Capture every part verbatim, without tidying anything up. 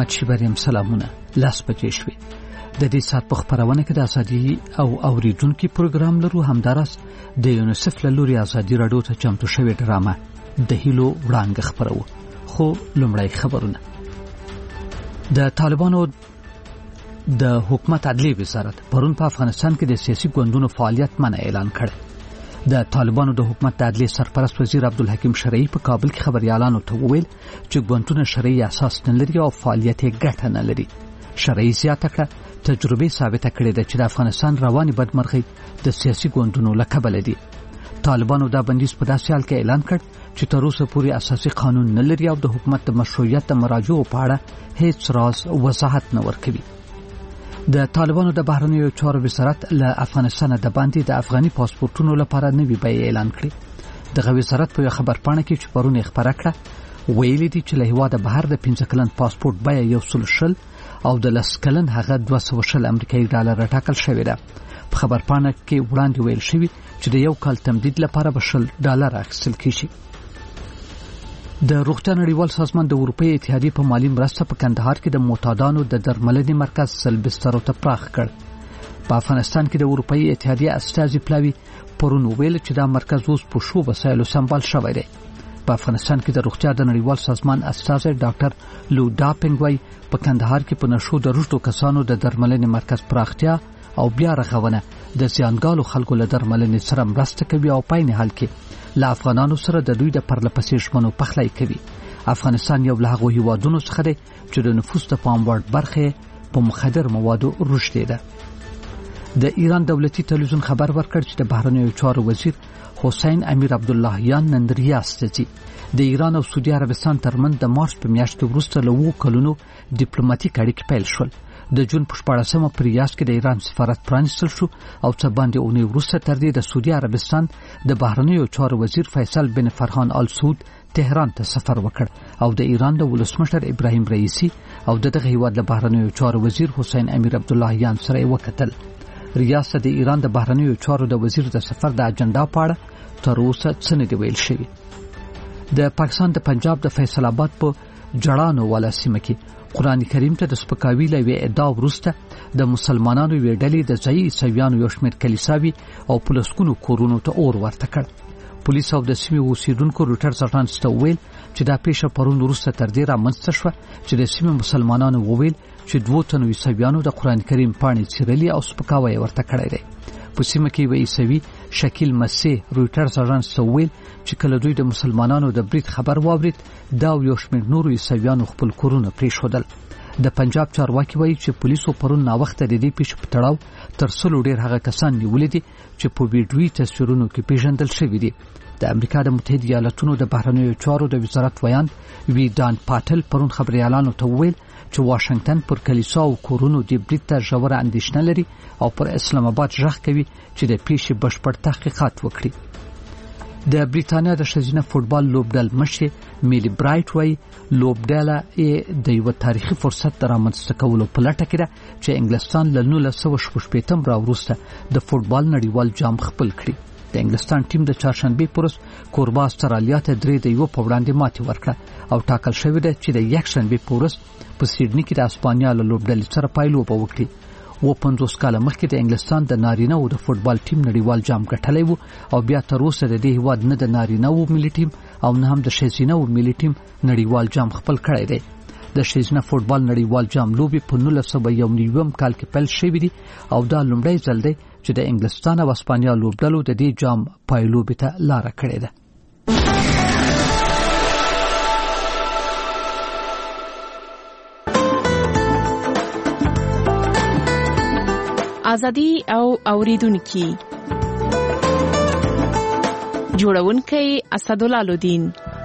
احمد شیبریم سلامونه. لاس بجې شوې. د دې سات په خبرونه کې د ازادي او اوریدونکو پروګرام لرو همدارس د یونیسف له لوري ازادي راډیو ته چمتو شوې ډرامه د هیلو وړاندې خبرو. خو لومړی خبرونه. د طالبانو د حکومت عدلی وزارت پرون په افغانستان کې د سیاسي ګوندونو فعالیت منع اعلان کړ. د طالبانو د حکومت د عدلی سرپرست وزیر عبدالحکیم شرعی په کابل کې خبريالانو ته وویل چې ګوندونه شرعي اساس نه لري او فعالیت یې ګټه نه لري. شرعي زیاته کړه تجربه ثابته کړې ده چې د افغانستان رواني بدمرغي د سیاسي ګوندونو له کبله دي. طالبانو دا بندیز په داسې حال کې اعلان کړ چې تر اوسه پورې اساسي قانون نه لري او د حکومت د مشروعیت د مراجعو په اړه هیڅ راز وضاحت نه ورکوي. د طالبانو د بهرنیو چارو وزارت له افغانستان د باندې د افغاني پاسپورتونو لپاره نوي بیه اعلان کړی. د وزارت په خبر پاڼه کې چې پرون خبره کړه ویلي دي چې له هیواده بهر د پنځه کلن پاسپورت بیه یو سل شل او د لس کلن هغه دوه سوه شل امریکایي ډالر ټاکل شوی ده. په خبر پاڼه کې وړاندې ویل شوی چې د یو کال تمدید لپاره به شل ډالر اخیستل کیږي. د روغتیا نړیوال سازمان د اروپאי اتحادیې په مالی مرسته په کندهار کې د معتادانو د درملنې مرکز سل بسترو ته پراخ کړ. په افغانستان کې د اروپאי اتحادیې استازي پلاوی پرون ویل چې دا مرکز اوس په شو وسایلو سمبال شوی دی. په افغانستان کې د روغتیا د نړیوال سازمان استازي ډاکټر لو دا پنګوي په کندهار کې په نشو د روشتو کسانو د درملنې مرکز پراختیا او بیا رغونه د زیانګالو خلکو له درملنې سره مرسته کوي او په عین حال کې له افغانانو سره د دوی د پرلپسې ژمنو پخلی کوي. افغانستان یو له هغو هیوادونو څخه دی چې د نفوس د پام وړ برخه په مخدر موادو رشد ده. د ایران دولتي تلویزیون خبر ورکړ چې د بهرنیو چارو وزیر حسین امیر عبداللهیان نن ریاض ته ځي. د ایران او سعودي عربستان ترمنځ د مارچ په میاشت کې وروسته له اوو کلونو ډیپلوماټیک اړیکې پیل شول. د جون په شپاړسمه په ریاض کې د ایران سفارت پرانیستل شو او څه باندې اونۍ وروسته تر دې د سعودي عربستان د بهرنیو چارو وزیر فیصل بن فرحان آل سعود تهران ته سفر وکړ او د ایران د ولسمشر ابراهیم رئیسی او دغه هیواد د بهرنیو چارو وزیر حسین امیر عبداللهیان سره وکتل. ریاض د ایران د بهرنیو چارو د وزیر د سفر د اجنډا په اړه تر اوسه څه نه دی ویل شوی. د پاکستان د پنجاب د فیصل آباد په جړانو والا سیمه کې قرآن کریم ته د سپکاوي لوي ادعا ورسته د مسلمانانو وی ډلې د ځای عیسویانو یو شمېر کلیساوي او پلسکونو کورونو ته اور ورته کړ. پولیس او د سیمې اوسیدونکو روټر سټانس ته ویل چې دا پیښه پرون وروسته تر دې رامنځته شوه چې د سیمې مسلمانانو وویل چې دوه تنو عیسویانو د قرآن کریم پاڼې څیرلي او سپکاوی ورته کړی دی. په سیمه کې وی عیسوي شکیل مسیح روټر سټانس ته ویل چې کله دوی د مسلمانانو د برید خبر واورید دا یو شمېر نورو عیسویانو خپل کورونه پریښودل. د پنجاب چارواکي وایي چې پولیسو پرون نا وخت د دې پیښې په تړاو تر سلو ډیر هغه کسان نیولې دي چې په ویډیوي تصویرونو کې پیژندل شوي دي. د امریکا د متحده ایالاتونو د بهرنیو چارو د وزارت ویان وی دان پاتل پرون خبريالانو ته ویل چې واشنگټن پر کلیسا او کورونو د برید ته ژوره اندېښنه لري او پر اسلام آباد ژغ کوي چې د پیښې بشپړ تحقیقات وکړي. د بریټانیا د ښځینه فوټبال لوبډل مشر میلی برایټ وای لوبډله د یو تاریخي فرصت تر رامنځته کولو په لټه کې ده چې انګلستان له نولس سوه شپږم راوروسته د فوټبال نړیوال جام خپل کړي. د انګلستان ټیم د چهارشنبه پورس کوربا استرالیا ته درې د یو په وړاندې ماتې ورکړه او ټاکل شوی دی چې د یکشنبه پورس په سیډني کې د اسپانیا له لوبډلې سره پایلوبه وکړي. و پنځوس کاله مخکې د انګلستان د نارینه او د فوټبال ټیم نړیوال جام ګټلی وو او بیا تر اوسه د دې هیواد نه د نارینه او ملي ټیم او نه هم د ښځینه او ملي ټیم نړیوال جام خپل کړی دی. د ښځینه فوټبال نړیوال جام لوبې په نولس سوه یو نوي کال کې پیل شوې دي او دا لومړی ځل دی چې د انګلستان او اسپانیا لوبډلو د دې جام پایلوبې ته لار کړې ده. ازادي او اوریدونکو جوړونکي اسدالله الدین.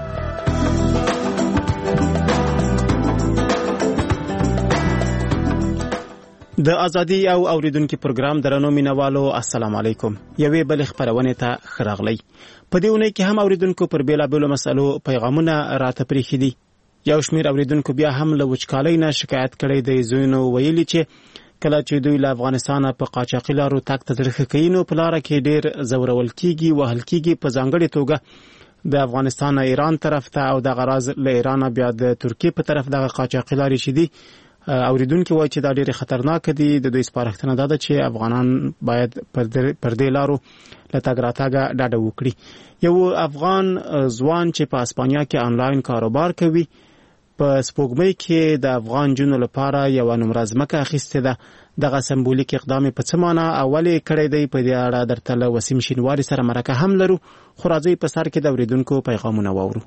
د ازادي او اوریدونکو پروګرام درنو مینوالو السلام علیکم. یوې بل خبرونه ته خراغلی. په دې ونې کې هم اوریدونکو پر بیلا بیلو مسلو پیغامونه راته پریخي دي. یو شمیر اوریدونکو بیا هم له وچکالۍ نه شکایت کړي دی. زوینو ویلي چې کله چې دوی له افغانستان په قاچاقي لارو تګ ته درخه کوي نو په لار کې ډیر زورول کیږي وهل کیږي. په ځانګړي توګه د افغانستان ایران طرف ته او د غراز له ایران بیا د ترکیه په طرف دغه قاچاقي لارې چې دي اوریدونکو وایي چې دا ډېر خطرناک دي. د دوی سپارښتنه ده چې افغانان باید پر دې لارو له تګ راتګه ډډه وکړي. یو افغان ځوان چې په اسپانیا کې آنلاین کاروبار کوي په سپوږمۍ کې د افغان جنو لپاره یو نمره ځمکه اخیستې ده. دغه سمبولیک اقدام په څه معنا اولې کړی دی په دې اړه درته له وسیم شینواري سره مرکه هم لرو، خو راځئ په سر کې د اوریدونکو پیغامونه واورو.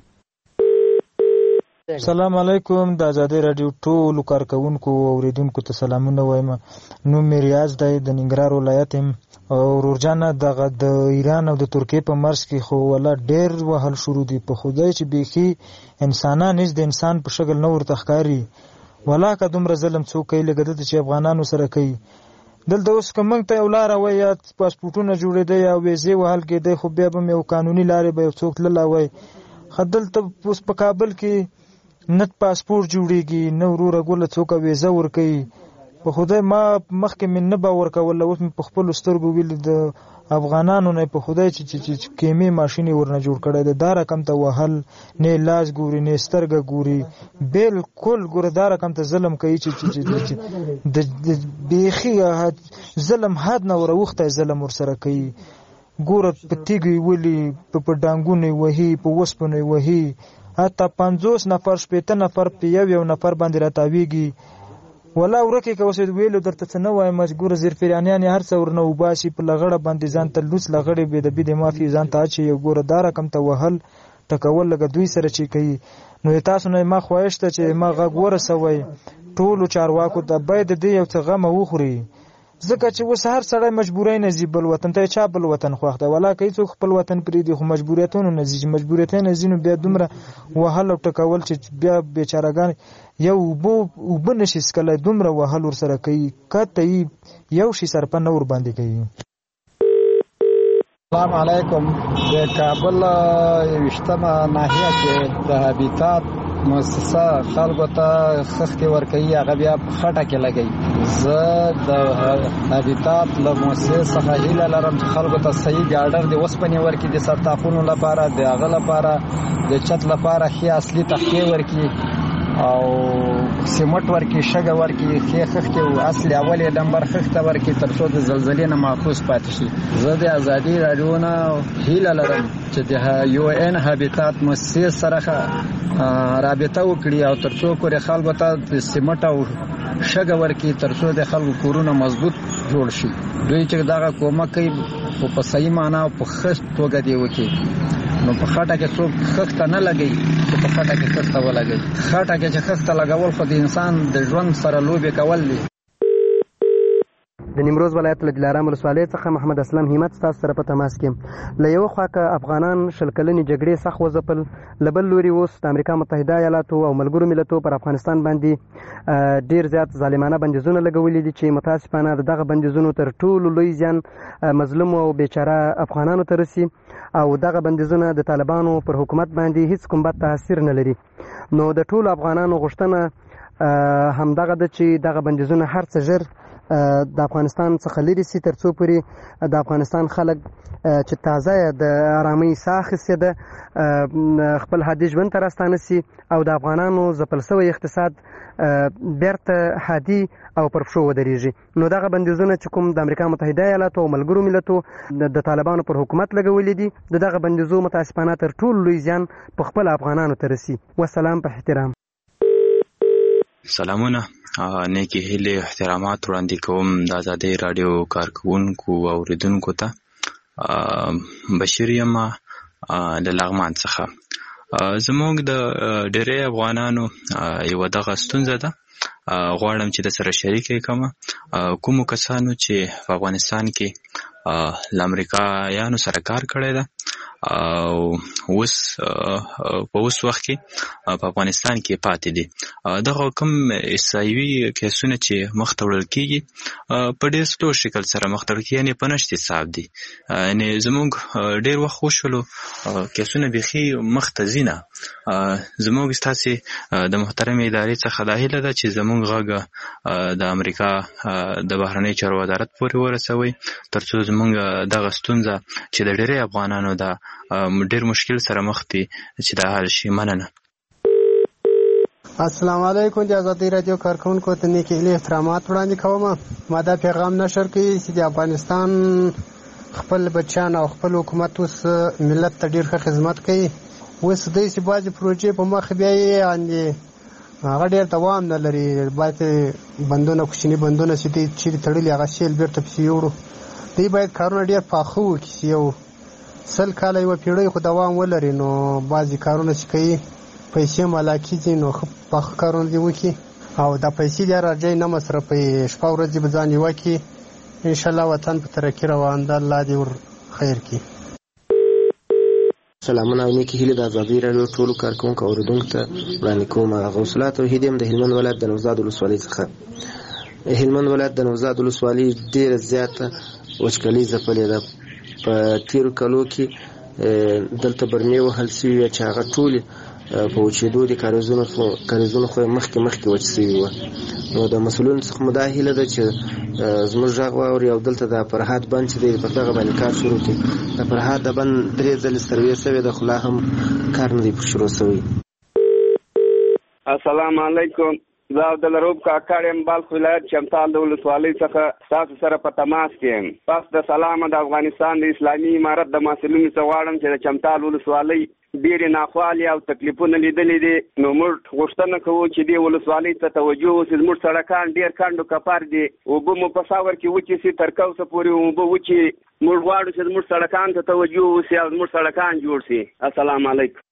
سلام علیکم. د آزادۍ رادیو ټولو کارکونکو او اوریدونکو ته سلامونه وایم. نوم مې ریاض دی، د ننګرهار ولایت یم. ورور جانه دغه د ایران او د ترکیې په مرز کې خو ولا ډېر وهل شروع دي. په خدای چې بیخي انسانان هیڅ د انسان په شکل نه ورته ښکاري. ولا که دومره ظلم څوک کوي لکه دلته چې افغانانو سره کوي. دلته اوس که موږ ته یو لاره وای یا پاسپورټونه جوړېده یا ویزې وهل کېدی، خو بیا به یو قانوني لارې به یو څوک تللی وای. خو دلته اوس په کابل کې نه پاسپورټ جوړیږي، نه وروره ګوله څوک ویزه ورکوي. په خدای ما مخکې مې نه باور کوله، اوس مې په خپلو سترګو ویلي د افغانانو نه په خدای چې کیمې ماشین یې ورنه جوړ کړی دی. دا رقم ته وهل، نه لاس ګوري نه سترګه ګوري، بالکل ګوره دا رقم ته ظلم کوي چې د بیخي ظلم حد نه وروختی ظلم ورسره کوي. ګوره په تیږې ولي، په ډانګونو یې وهي، په وسپنو یې وهي. حتی پنځوس نفر شپېته نفر په یو یو نفر باندې راتاویږي. ولا ورکې که اوس ویلو درته څه نه وایم، مجبوره زیرفریانیان یې هر څه ورنه وباسي، په لغړه باندې ځان ته لوڅ لغړې بې د بې د مافي ځان ته اچوي. ګوره دا رقم ته وهل ټکول لکه دوی سره چې کوي. نو د تاسو نه ما خواهش ته چې ما غږ ورسوئ ټولو چارواکو ته، باید د دې یو څه غمه وخوري. ځکه چې اوس هر سړی مجبوری نه ځي بل وطن ته. چا بل وطن خوښ دی؟ ولا که هېڅوک خپل وطن پرېږدي، خو مجبوریتونو نه ځي. چې مجبوریتونه نه ځي نو بیا دومره وهل او ټکول چې بیا بیچارهګان یو اوبه اوبه نشي څښلی، دومره وهل ورسره کوي. کته یې یو شي سرپه نه ورباندې کوي. السلام علیکم. د کابل یویشتمه ناحیه کې د هابیتات مؤسسه خلکو ته خښتې ورکوي، هغه بیا په خټه کې لګوي. زه د هابیتات له مؤسسې څخه هیله لرم چې خلکو ته صحیح ګاډر د اوسپنې ورکړي، د سرطاقونو لپاره، د هغه لپاره د چت لپاره ښې اصلي تختې ورکړي او سیمټ ورکړي، شګه ورکړي، ښې خښتې اصلي اول یې نمبر خښته ورکړي تر څو د زلزلې نه محفوظ پاتې شي. زه د ازادي راډیو نه هیله لرم چې د یو ان هابیتات مؤسسې سره رابطه وکړي او تر څو پورې خلکو ته د سیمټ او شګه ورکړي تر څو د خلکو کورونه مضبوط جوړ شي. دوی چې دغه کومک کوي خو په صحیح معنا او په ښه توګه دې وکړي. نو په خټه کې څوک خښته نه لګوي، چې په خټه کې خښته ولګوي. خټه کې چې خښته لګول خو د انسان د ژوند سره لوبې کول دي. د نیمروز ولایت له دلارام ولسوالۍ څخه محمد اسلام همت ستاسو سره په تماس کې. له یو خوا که افغانان شل کلنې جګړې سخت وځپل، له بل لوري اوس د امریکا متحده ایالاتو او ملګرو ملتو پر افغانستان باندې ډیر زیات ظالمانه بندیزونه لګولي دي چې متاسفانه دغه بندیزونو تر ټولو لوی زیان مظلوم او بیچاره افغانانو ته رسي او دغه بندیزونه د طالبانو پر حکومت باندې هیڅ کوم بد تاثیر نه لري. نو د ټولو افغانانو غوښتنه همدغه ده چې دغه بندیزونه هر څه ژر د افغانستان څخه لرې سي، تر څو پورې د افغانستان خلک چې تازه د آرامۍ ساه اخیستې ده خپل عادي ژوند ته راستانه سي او د افغانانو ځپل شوی اقتصاد بیرته عادي او پر پښو ودرېږي. نو دغه بندیزونه چې کوم د امریکا متحده ایالاتو او ملګرو ملتو د طالبانو پر حکومت لګولي دي، د دغه بندیزو متاسفانه تر ټولو لوی زیان په خپل افغانانو ته رسي. والسلام په احترام. سلامونه، نیکی هیلې احترامات وړاندې کوم د آزادۍ راډیو کارکونکو او اوریدونکو ته. بشیر یم د لغمان څخه. زموږ د ډېری افغانانو یوه دغه ستونزه ده، غواړم چې د سره شریکه کوم کومو کسانو چې په افغانستان کې له امریکایانو سره کار کړی ده او اوس په اوس وخت کې په افغانستان کې پاتې دي. دغه کوم احصایوي کیسونه چې مخته وړل کېږي په ډېر سلو شکل سره مخته وړل کېږي، یعنې په نشت حساب دي. یعنې زموږ ډېر وخت وشولو کیسونه بیخي مخته ځي نه. زموږ ستاسې د محترمې ادارې څخه دا هیله ده چې زموږ غږ د امریکا د بهرنۍ چارو وزارت پورې ورسوئ تر څو زموږ دغه ستونزه چې د ډېری افغانانو ده ډېر مشکل سره مخ دي چې دا حل شي. مننه. السلام علیکم. د ازادي رادیو کارکونکو ته نیک هیلې احترامات وړاندې کوم. ما دا پیغام نشر کړی چې د افغانستان خپل بچیان او خپل حکومت اوس ملت ته ډېر ښه خدمت کوي. اوس دوی چې بعضې پروژې په مخ بیا یې یعنې هغه ډېر دوام نه لري. باید بندونه کوچني بندونه چې دوی چیرې تړلي هغه سیل بېرته پسې یوړو. دوی باید کارونه ډېر پاخه وکړي چې یو سل کاله یوه پیړۍ خو دوام ولري. نو بعضې کارونه چې کوي پیسې مالا کېږي نو ښه پاخه کارونه دې وکړي او دا پیسې دې راځي نه مصرفوي. شپه ورځ دې به ځان یوه کړي. انشاءالله وطن په ترقي روان ده. الله دې ور خیر کړي. سلامونه او نیکې هیلې د ازادي راډیو ټولو کارکوونکو او اورېدونکو ته وړاندې کوم. غوث الله توحیدي یم د هلمند ولایت د نوزاد ولسوالۍ څخه. هلمند ولایت د نوزاد ولسوالۍ ډېره زیاته وچکالي ځپلې ده. په تېرو کلو کې دلته برمې وهل سوي چې هغه ټولې په وچېدو دي. کاریزونه خو مخکې مخکې وچ سوي وه. نو د مسؤلینو څخه مو دا هیله ده چې زموږ غږ واوري او دلته د فرهاد بند چې دی پر دغه باندې کار شروع کړي. د فرهاد د بند درې ځلې سروې سوې ده خو لا هم کار نه دی شروع سوی. السلام علیکم. زه عبدالرؤف کاکړ یم، بلخ ولایت چمتال د ولسوالۍ څخه ستاسو سره په تماس کې یم. پس د سلامه د افغانستان د اسلامي امارت د مسؤلینو څخه غواړم چې د چمتال ولسوالۍ ډېرې ناخوالې او تکلیفونه لیدلي دي. نو موږ غوښتنه کوو چې دې ولسوالۍ ته توجه وشي. زموږ سړکان ډېر کڼ و کپر دي. اوبه مو په ساور کې وچې سي، تر کوسه پورې اوبه وچې. موږ غواړو چې زموږ سړکان ته توجه وشي او زموږ سړکان جوړ شي. السلام علیکم.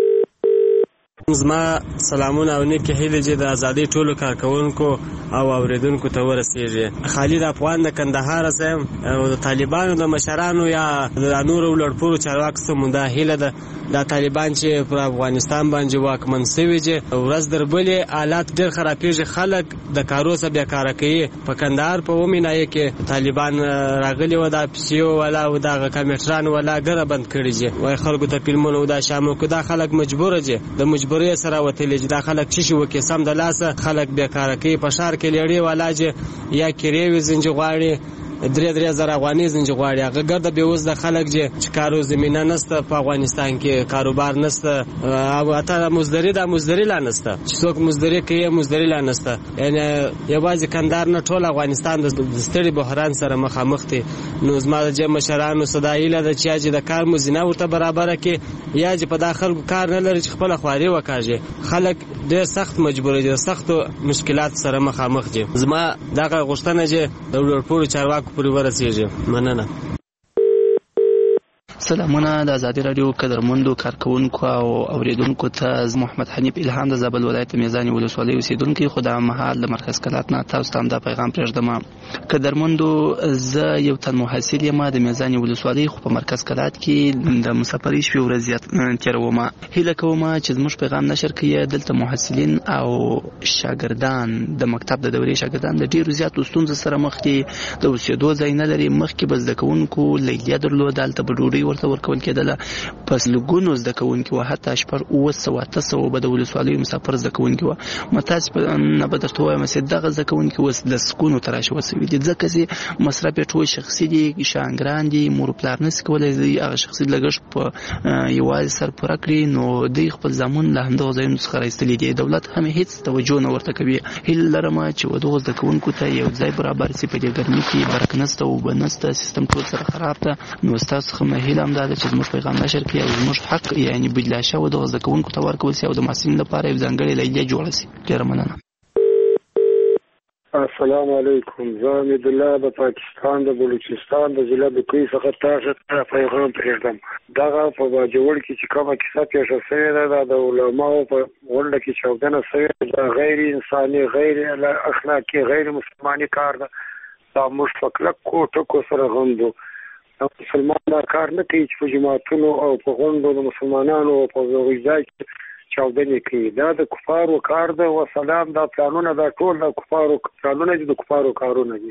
زما سلامونه او نیکې هیلې چې د ازادۍ ټولو کارکوونکو او اوریدونکو ته ورسیږي. خالد افغان د کندهار یم او د طالبانو د مشرانو یا د نورو لوړپوړو چارواکو څخه مونږ دا هیله ده دا طالبان چې پر افغانستان باندې واکمن سوي دي ورځ در بلې حالات ډېر خرابېږي. خلک د کارو څخه بیکاره کوي. په کندهار په اومې ناحیه کې طالبان راغلي وو، دا پیسیو والا او دغه کمپیوټران والا ګره بند کړي دي. وایي خلکو ته فلمونه دا شامل کړو. دا خلک مجبوره دي د مجبورۍ سره وتلي دي. دا خلک چې شي وکړي سم د لاسه خلک بیکاره کوي. په ښار کې لیړې والا چې یا کرې وي زنجي غواړي درې درې زره افغانۍ زنجي غواړي. هغه ګرده بېوزله خلک چې کارو زمینه نشته په افغانستان کې، کاروبار نشته او حتی مزدوري دا مزدوري لا نشته چې څوک مزدوري کوي مزدوري لا نشته. یعنې یوازې کندهار نه ټول افغانستان د ستړي بحران سره مخامخ دی. نو زما د جمع مشرانو صدا هیله ده چې یا چې د کار مزینه ورته برابره کړي یا چې په دا خلکو کار نه لري چې خپله خواري وکاږي. خلک ډېر سخت مجبور دي، د سختو مشکلات سره مخامخ دي. زما دغه غوښتنه چې د لوړپوړو چارواکو پورې ورسیږي. مننه. سلامونه د ازادي راډیو قدرمندو کارکوونکو او اوریدونکو ته. زه محمد حنیف الهام د زابل ولایت میزاني ولسوالۍ اوسیدونکی. خو د مهال د مرکز کلات نه تاسو ته دا پیغام پرېږدم. قدرمندو زه یو تن محصل یم د میزاني ولسوالۍ، خو په مرکز کلات کې د مسافرۍ شپې ورځې تېروم. هیله کوم چې زموږ پیغام نشر کړئ. دلته محصلین او شاګردان د مکتب د دورې شاګردان د ډېرو زیاتو ستونزو سره مخ دي. د اوسېدو ځای نه لري. مخکې به زده کوونکو لیلیه درلوده، هلته به ډوډۍ ورته ورکول کېدله. پس لږونو زده کوونکي وو، حتی شپږ اووه سوه اته سوه به د ولسوالیو مسافر زده کوونکي وو. متاسفانه به درته ووایم چې دغه زده کوونکي اوس د سکونو ته راشوه سوي دي، ځکه چې مصرف یې ټول شخصي دي، شاګران دي، مور پلار نشي کولی هغه شخصي لګښت په یوازې سر پوره کړي. نو دوی خپل زامن له همدغو ځایونو څخه رایستلي دي. دولت هم هېڅ توجه نه ورته کوي. هیله لرم چې دغو زده کوونکو ته یو ځای برابر شي. په دې ګرمۍ کې برق نشته، اوبه نشته، سیستم ټول سره خراب ده. نو ستاسو څخه مې هیله هم دا ده چې زموږ پیغام نشر کړي او زموږ حق یعنې بدلا شوی دغه زده کوونکو ته ورکول شي او د محصلینو لپاره یو ځانګړې لیلیه جوړه شي. ډېره مننه. السلام علیکم. زه حمیدالله د پاکستان د بلوچستان د ضلع د کوی څخه تاسو ته پیغام پرېږدم. دغه په باجوړ کې چې کومه کیسه پیښه شوې ده دا د علماو په غونډه کې چاودنه شوې ده. غیر انساني، غیر اخلاقي، غیر مسلماني کار ده. دا موږ په کلکو ټکو سره غندو. مسلمان دا کار نه کوي چې په جماعتونو او په غونډو د مسلمانانو او په ځای کې چاودنې کوي. دا د کفارو کار ده. وسلام دا پلانونه دا ټول د کفارو پلانونه دي، د کفارو کارونه دي.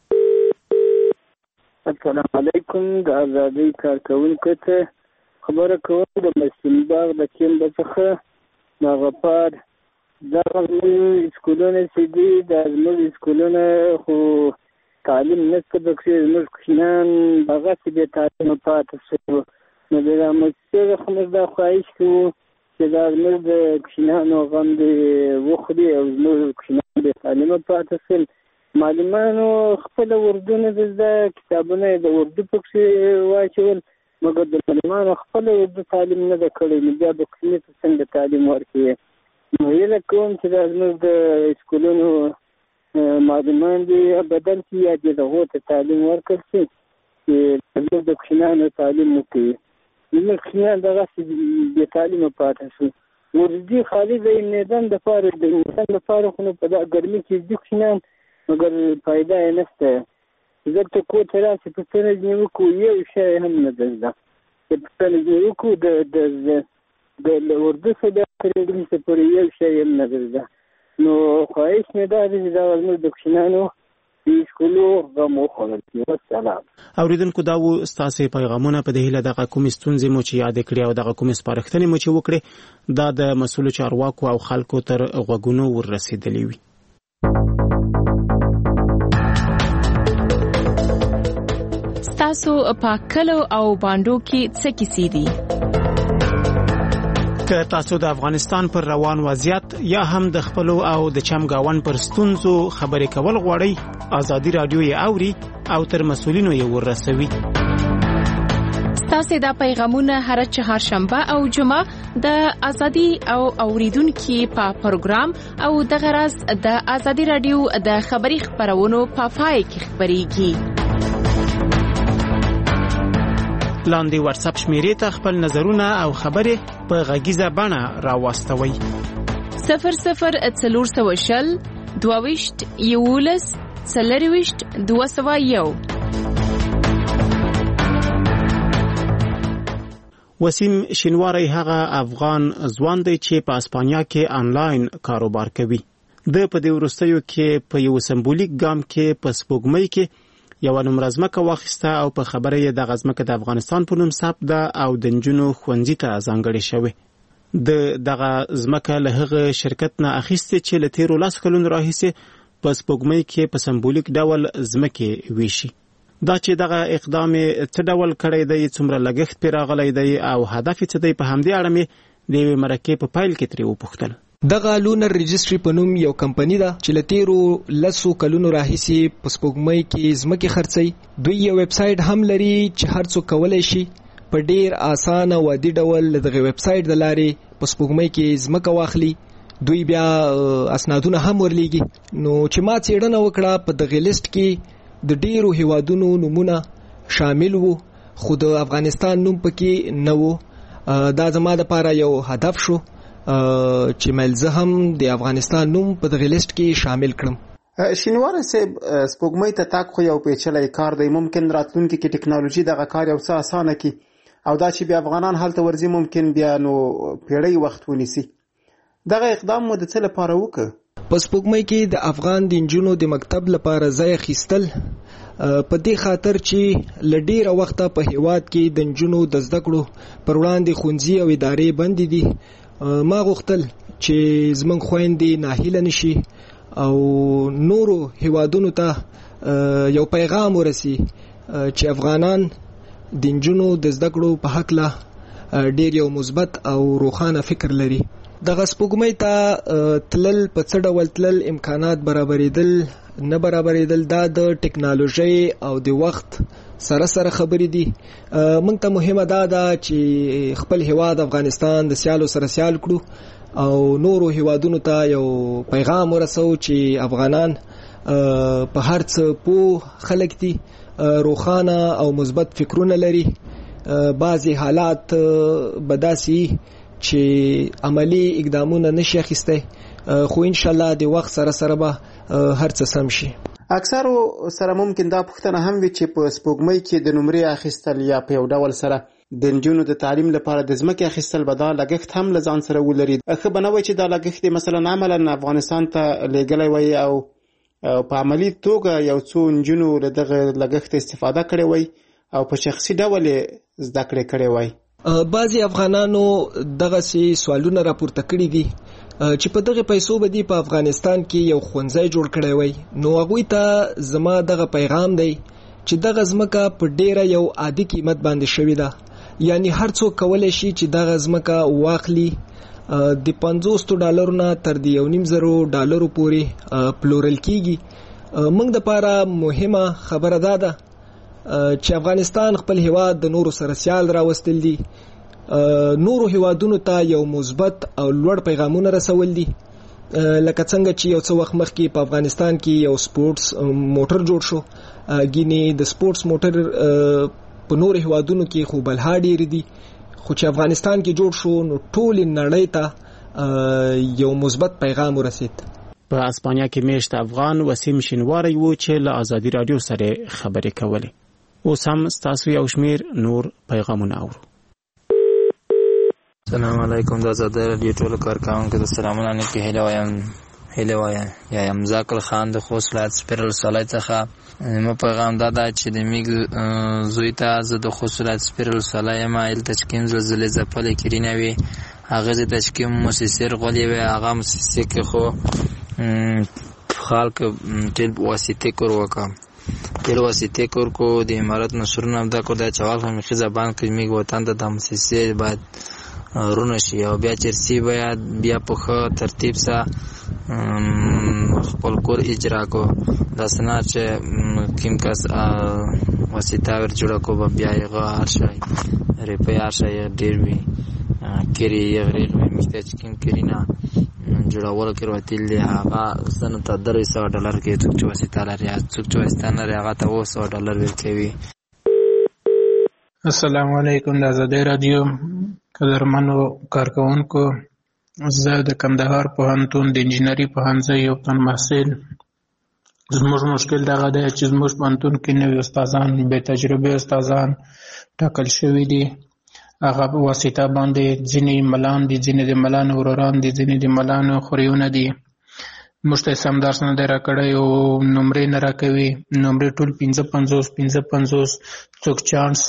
السلام علیکم. د ازادۍ کارکوونکو ته خبره کوم د مسلم باغ د کیمبه څخه ناغپار. دغه زموږ سکولونه چې دي دا زموږ سکولونه خو تعلیم نشته پکې. زموږ کوچنیان هغسې بې تعلیمه پاتې شوي. نو د مؤسسې څخه موږ دا خواهش کوو چې دا زموږ د کوچنیانو غم دې وخوري او زموږ کوچنیان بې تعلیمه پاتې شول. معلمانو خپله اردو نه د زده کتابونه یې د اردو پکښې واچول، مګر د معلمانو خپله اردو تعلیم نه ده کړی، نو بیا به کوچني ته څنګه تعلیم ورکوي. نو هیله کوم چې دا زموږ د سکولونو معلمان دي بدل شي یا دې هغو ته تعلیم ورکړل شي چې زموږ د کوچنیانو تعلیم وکړي. زموږ کوچنیان دغسې بې تعلیمه پاتې شو. ورځي خالي د میدان دپاره د انسان دپاره خو نو په دا ګرمي کې ځي کوچنیان، مګر فایده یې نشته. دلته کور ته راشي پوښتنه ځینې وکړو یو شی هم نه ده زده، چې پوښتنه ځینې وکړو د اردو څخه بیا تر انګلیس پورې یو شی هم نه ده زده. نو خواهش مې دا دی چې دا زموږ د کوچنیانو د سکولو غم وخوړل شي. والسلام. اوریدونکو دا و ستاسې پیغامونه په دې هیله دغه کومې ستونزې مو چې یادې کړې او دغه کومې سپارښتنې مو چې وکړې دا د مسؤلو چارواکو او خلکو تر غوږونو وررسېدلې وي. تاسو په کلو او باندو کې څه کیسې دي؟ که تاسو د افغانستان پر روان وضعیت یا هم د خپلو او د چمګاون پر ستونزو خبرې کول غواړئ، ازادي رادیو یې اوري او تر مسؤلینو یې ورسوي. ستاسو دا پیغامونه هر چهارشنبه او جمعه د ازادي او اوریدونکو په پروګرام او د غرض د ازادي رادیو د خبري خبرونو په پای کې خبريږي. لاندې واتس اپ شمیرې ته خپل نظرونه او خبرې په غږیزه بڼه راوستوئ. صفر صفر څلور سوه شل دوه ویشت یولس څلور ویشت دوه سوه یو. وسیم شینواری هغه افغان ځوان دی چې په اسپانیا کې آنلاین کاروبار کوي. د په دې وروستیو کې په یو سمبولیک ګام کې په سپوږمۍ کې یو نومره ځمکه واخیسته او په خبره یې د ځمکه د افغانستان په نوم ثبت ده او د نجونو ښوونځي ته ځانګړې شوې. د دغه ځمکه له هغه شرکت نه اخیستې چې له تیرو لس کلونو راهیسې په سپوږمۍ کې په سمبولیک ډول ځمکې ویشي. دا چې دغه اقدام څه ډول کړی دی، څومره لګښت پرې راغلی دی او هدف څه دی، په همدې اړه مې د یوې مرکې په پیل کې ترې وپوښتل. دغه لونر رجستري په نوم یو کمپنی ده چې لتیرو لسو کلونو راهیسې په سپوږمۍ کې ځمکې خرڅي. دوی یو ویب سټ هم لري چې هر څوک کولای شي په ډیر اسانه او عادي ډول دغه ویب سټ د لارې په سپوږمۍ کې ځمکه واخلي. دوی بیا اسنادونه هم ورلېږي. نو چې ما څېړنه وکړه په دغه لیست کې د ډیرو هیوادونو نمونه شامل وو، خو د افغانستان نوم پکې نه وو. دا زما لپاره یو هدف شو چې ملزه هم د افغانستان نوم په دغه لیست کې شامل کړم. شینواره صاحب، سپوږمۍ ته تاک خو یو پیچلی کار دی، ممکن راتلونکي کې ټکنالوژي دغه کار یو څه اسانه کړي او دا چې بیا افغانان هلته ورځي ممکن بیا نو پیړۍ وخت ونیسي. دغه اقدام مو د څه لپاره وکړ؟ په سپوږمۍ کې د افغان د نجونو د مکتب لپاره ځای اخیستل په دې خاطر چې له ډیره وخته په هیواد کې د نجونو د زده کړو پر وړاندې ښوونځي او ادارې بندې دي. ما غوښتل چې زمونږ خویندې ناهیله نشي او نورو هیوادونو ته یو پیغام ورسي چې افغانان د نجونو د زده کړو په هکله ډیر یو مثبت او روښانه فکر لري. دغه سپوږمۍ ته تلل په څه ډول تلل، امکانات برابرېدل نه برابرېدل، دا د ټکنالوژي او د وخت سره سره خبرې دي. موږ ته مهمه دا ده چې خپل هیواد افغانستان د سیالو سره سیال کړو او نورو هیوادونو ته یو پیغام ورسو چې افغانان په هر څه پوه خلک دي، روښانه او مثبت فکرونه لري. بعضی حالات بداسي چې عملی اقدامونه نشي اخیسته، خو ان شاء الله د وخت سره سره به هر څه سم شي. اکثر سره ممکن دا پوښتنه هم وي چې په سپوږمۍ کې د نمرې اخیستل یا په یو ډول سره د نجونو د تعلیم لپاره د ځمکې اخیستل به دا لګښت هم له ځان سره ولري. ښه به نه وای چې دا لګښت مثلا عملا افغانستان ته لیږلی وای او په عملي توګه یو څو نجونو له دغه لګښت استفاده کړې وای او په شخصي ډول زده کړې کړې وای. بعضی افغانانو دغه سي سوالونه راپورته کړي دي چې په دغه پیسو به دی په افغانستان کې یو ښوونځی جوړ کړی وای. نو هغوی ته زما دغه پیغام دی چې دغه ځمکه په ډیره یو عادي قیمت باندې شوې ده. یعنی هر څوک کولای شي چې دغه ځمکه واخلي د پنځوس ډالرو نه تر د یو نیم زرو ډالرو پورې پلورل کیږي. موږ د پاره مهمه خبره ده ده چې افغانستان خپل هیواد د نورو سره سیال راوستل دي، نورو هیوادونو ته یو مثبت او لوړ پیغامونه رسول دي. لکه څنګه چې یو څه وخت مخکې په افغانستان کې یو سپورتس موټر جوړ شو، ګینه د سپورتس موټر په نورو هیوادونو کې خو بلها ډیر دي، خو چې افغانستان کې جوړ شو نو ټول نړۍ ته یو مثبت پیغام ورسید. په اسپانیا کې میشت افغان وسیم شینواری وو چې له ازادي رادیو سره خبرې کولې. اوس هم ستاسو یو شمیر نور پیغامونه اورو. السلام علیکم د ازادي رادیو ټول کارکونکو د سلامونه نه کې هله وایم هله وایم یا یم ذاکر خان د خوصلات سپیرل سولای څخه مې پیغام دادا چې د میګ زوی ته زه د خوصلات سپیرل سولای ما ال تشکین زلزلې زپل کړینوي هغه د تشکیم مؤسسه غولې وي هغه مؤسسه کې خو خلک تل واسطه کور وکم تل واسطه کور کو د امارات نشرونه دا کو د چوال هم خي زبان کې میګ وطن د مؤسسه بعد رونه شي او بیا چرسی باید بیا په ښه ترتیب سره خپل کور اجرا کو دا سنا چې کیم کس واسطه ور جوړ کو بیا یې هر شي ریپیر شي ډیر وی کری یې غیر مشته چې کیم کرینا جوړول کړو تل دی هغه سن ته درې سوه ډالر کې چې واسطه لري چې چې واسطه لري هغه ته اوه سوه ډالر ورکوي. السلام علیکم د ازادي رادیو قدرمنو کارکونکو، زه د کندهار پوهنتون د انجینري پوهنځي یو تن محصل. زموږ مشکل دغه دی چې زموږ پوهنتون کې نوي استادان بې تجربې استادان ټاکل شوي دي. هغه په واسطه باندې ځینې ملان دي، ځینې د ملانو وروران دي، ځینې د ملانو خوریونه دي. موږ ته سم درس نه دی راکړی او نمرې نه راکوي. نمرې ټول پنځه پنځوس پنځه پنځوس څوک چانس.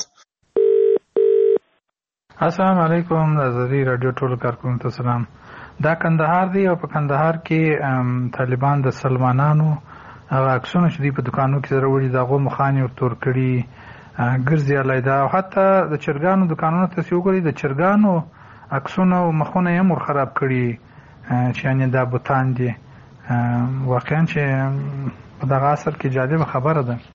السلام علیکم د ازادي رادیو ټول کارکونکو ته سلام. دا کندهار دی او په کندهار کې طالبان د سلمانانو هغه عکسونه چې دی په دکانو کې سره وړي دغه مخانی او تور کړي ګرځي علیدا او حتی د چرګانو دکانونو ته سی وګوري د چرګانو عکسونه او مخونه یې مور خراب کړي چې یعنی دا بوتان دي. واقعا چې په دغه اثر کې جالب خبره ده.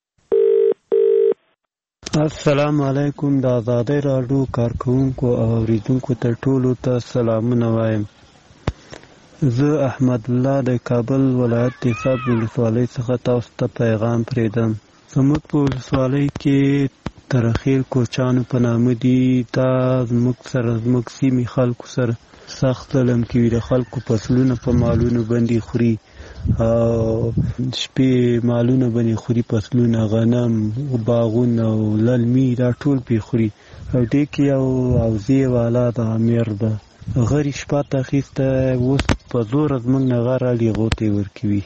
السلام علیکم د ازادي رادیو کارکونکو او اوریدونکو ته ټولو ته سلامونه وایم. زه احمد الله د کابل ولایت د صاب ولسوالۍ څخه تاسو ته پیغام پرېږدم. زموږ په ولسوالۍ کې ترخیل کوچانو په نامه دي. دا زموږ سره زموږ سیمې خلکو سره سخت ظلم کوي. د خلکو فصلونه په مالونو باندې خوري او شپې مالونه باندې خوري، فصلونه غنم باغونه او للمي دا ټول پې خوري. او دې کې یو اوزې والا د امیر ده غري شپه ته اخیسته اوس په زوره زموږ نه غر اړي غوتې ورکوي.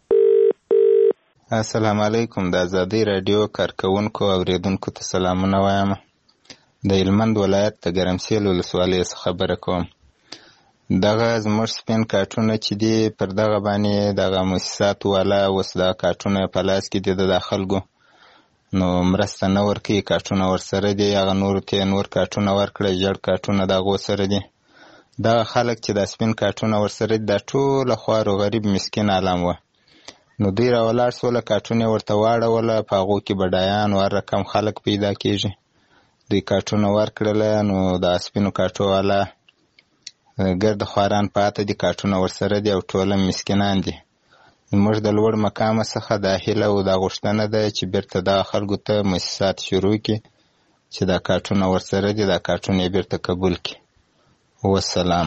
السلام علیکم د ازادي رادیو کارکونکو او اوریدونکو ته سلامونه وایم. د هلمند ولایت د ګرمسیل ولسوالۍ څخه خبره کوم. دغه زموږ سپین کارټونه چې دي پر دغه باندې دغه مؤسسات والا اوس دا کارټونه په لاس کې دي د خلکو نو مرسته نه ورکوي. کارټونه ورسره دي، هغه نورو ته نور کارټونه ورکړي، ژړ کارټونه د هغو سره دي. دغه خلک چې دا سپین کارټونه ورسره دي دا ټوله خوار و غریب مسکین عالم وه. نو دوی راولاړ سوله کارټونه ورته واړوله، په هغو کې بډایان او هر رقم خلک پیدا کېږي. دوی کارټونه ورکړله نو د سپینو کارټو والا ګرد خواران پاته دي، کارټونه ورسره دي او ټوله مسکینان دي. موږ د لوړ مقامه څخه دا هیله او دا غوښتنه ده چې بیرته دغه خلکو ته مؤسسات شروع کړي چې دا کارټونه ورسره دي، دا کارټونه یې بیرته قبول کړي. والسلام.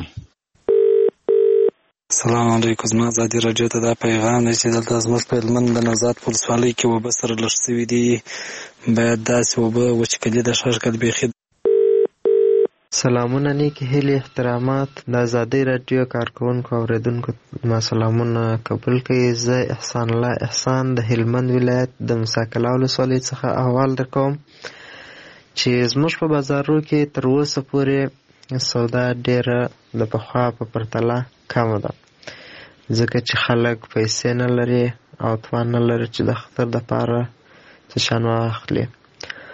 السلام علیکم. زما ازادي رادیو ته دا پیغام دی چې دلته زموږ په هلمند د نوزاد په ولسوالۍ کې اوبه سره لږ شوي دي، باید داسې اوبه وچکلي د ښه شکل بیخي. سلامونه نیکی هیلې احترامات د ازادي رادیو کارکونکو او اوریدونکو ما سلامونه قبول کړئ. زه احسان الله احسان د هلمند ولایت د موسی کلا ولسوالۍ څخه احوال درکوم چې زموږ په بازارو کې تر اوسه پورې سودا ډیره د پخوا په پرتله کمه ده، ځکه چې خلک پیسې نه لري او توان نه لري چې د اختر دپاره څه شیان واخلي.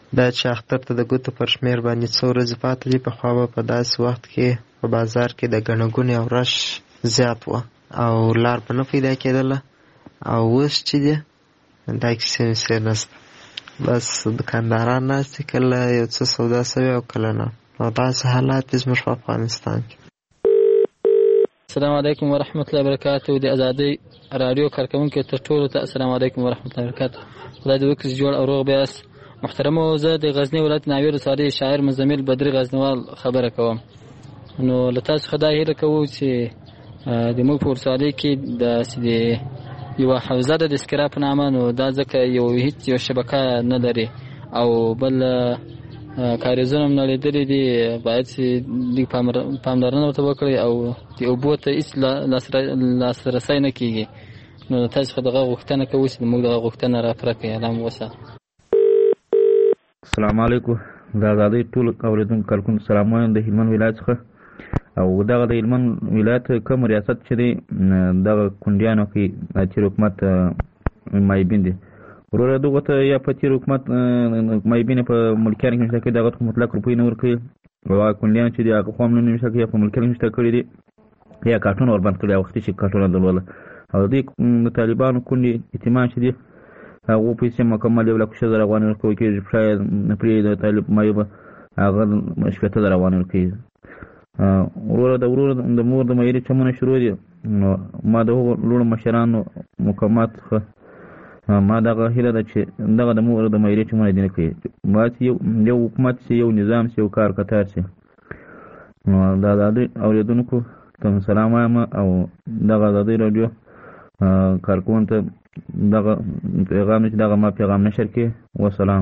دا چې اختر ته د ګوتو پر شمېر باندې څو ورځې پاتې دي. پخوا به په داسې وخت کې په بازار کې د ګڼه ګوڼې او رش زیات وه او لار به نه پیدا کېدله، او اوس چې دی دا کیسې ویسې نشته. بس دکانداران ناست دي، کله یو څه سودا سوي او کله نه. نو داسې حالات دي زموږ په افغانستان کې. السلام علیکم ورحمت الله وبرکاتو. د ازادۍ راډیو کارکوونکو ته ټولو ته السلام علیکم ورحمت الله وبرکاتو. خدای دې وکړي جوړ او روغ بیاست. محترمو، زه د غزني ولایت ناوې ولسوالۍ شاعر مزمل بدري غزنوال خبره کوم. نو له تاسو څخه دا هیله کوو چې د موږ په ولسوالۍ کې داسې د یوه حوزه ده د اسکرا په نامه، نو دا ځکه یو هېڅ یو شبکه نه لري او بل کاریزونه هم نه لیدلي دي. باید چې لږ پاملرنه ورته وکړئ او د اوبو ته هېڅ لاسرسی نه کېږي. نو د تاسو څخه دغه غوښتنه کوو چې موږ دغه غوښتنه راپوره کړئ. الله مو وسه. السلام علیکم. د ازادۍ ټول اورېدونکو کارکوونکو سلامونه د هلمند ولایت څخه. او دغه د هلمند ولایت کوم ریاست چې دی دغه کونډیانو کې تېر حکومت مایبین دي. وروره دغو ته یا په تېر حکومت مایبین په ملکیانو کې نشته کړي، دغه ته مطلق روپۍ نه ورکوي، او هغه کونډیان چې دي هغه خو هم نه نشته کړي، یا په ملکیانو کې نشته کړي دي، یا کارټونه وربند کړي، وختي چې کارټونه درلوده. او د د طالبانو کونډې یتیمان چې دي هغو پیسې مکمل یو لک شل زره افغانۍ ورکول کېږي. شاید پرې د طالب مایوبه هغه شپېته زره افغانۍ ورکوي. وروره د ورور د مور د معیاري چمونه شروع دي. نو ما د هغو لوړو مشرانو مقامات څخه ما دغه هیله ده چې دغه د مور د معیاري چمونه دې نه کوي. باید یو یو حکومت شي، یو نظام شي، یو کار کتار شي. نو د ازادۍ اورېدونکو ته سلام وایم او دغه ازادۍ راډیو کارکوونکو ته دغه پیغام چې دغه ما پیغام نشر کړي. وسلام.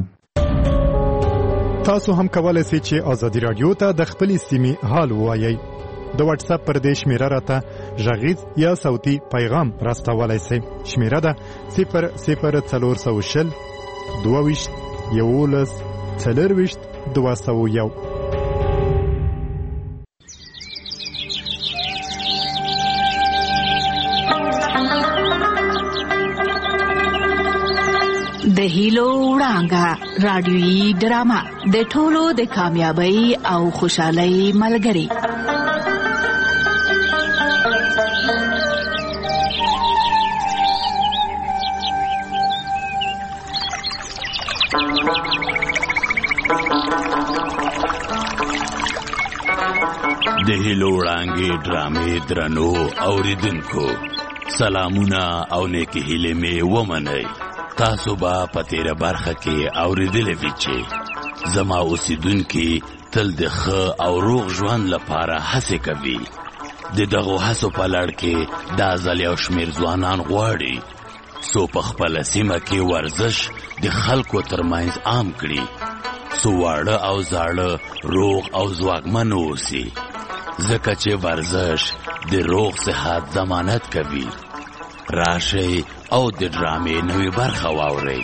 تاسو هم کولای شئ چې ازادي رادیو ته د خپل سیمې حال ووایئ. د واتس اپ پر دې شمیره راته غږیز یا صوتي پیغام راستولای شئ. شمیره ده صفر صفر څلور سوه شل دوه ویشت یولس څلور ویشت دوه سوه یو. د هیلو وړانګه رادیویي ډرامه د ټولو د کامیابی او خوشحالۍ ملګری. د هیلو وړانګې ډرامې درنو اوریدونکو سلامونه او نیکی هیلې مې ومنئ. تاسو به په تیره برخه کې اوریدلې وي چې زما اوسیدونکي تل د ښه او روغ ژوند لپاره هڅې کوي. د دغو هڅو په لړ کې دا ځل یو شمېر ځوانان غواړي څو په خپله سیمه کې ورزش د خلکو ترمنځ عام کړي، څو واړه او زاړه روغ او ځواکمن اوسي، ځکه چې ورزش د روغ صحت ضمانت کوي. راشئ او د ډرامې نوې برخه واورئ.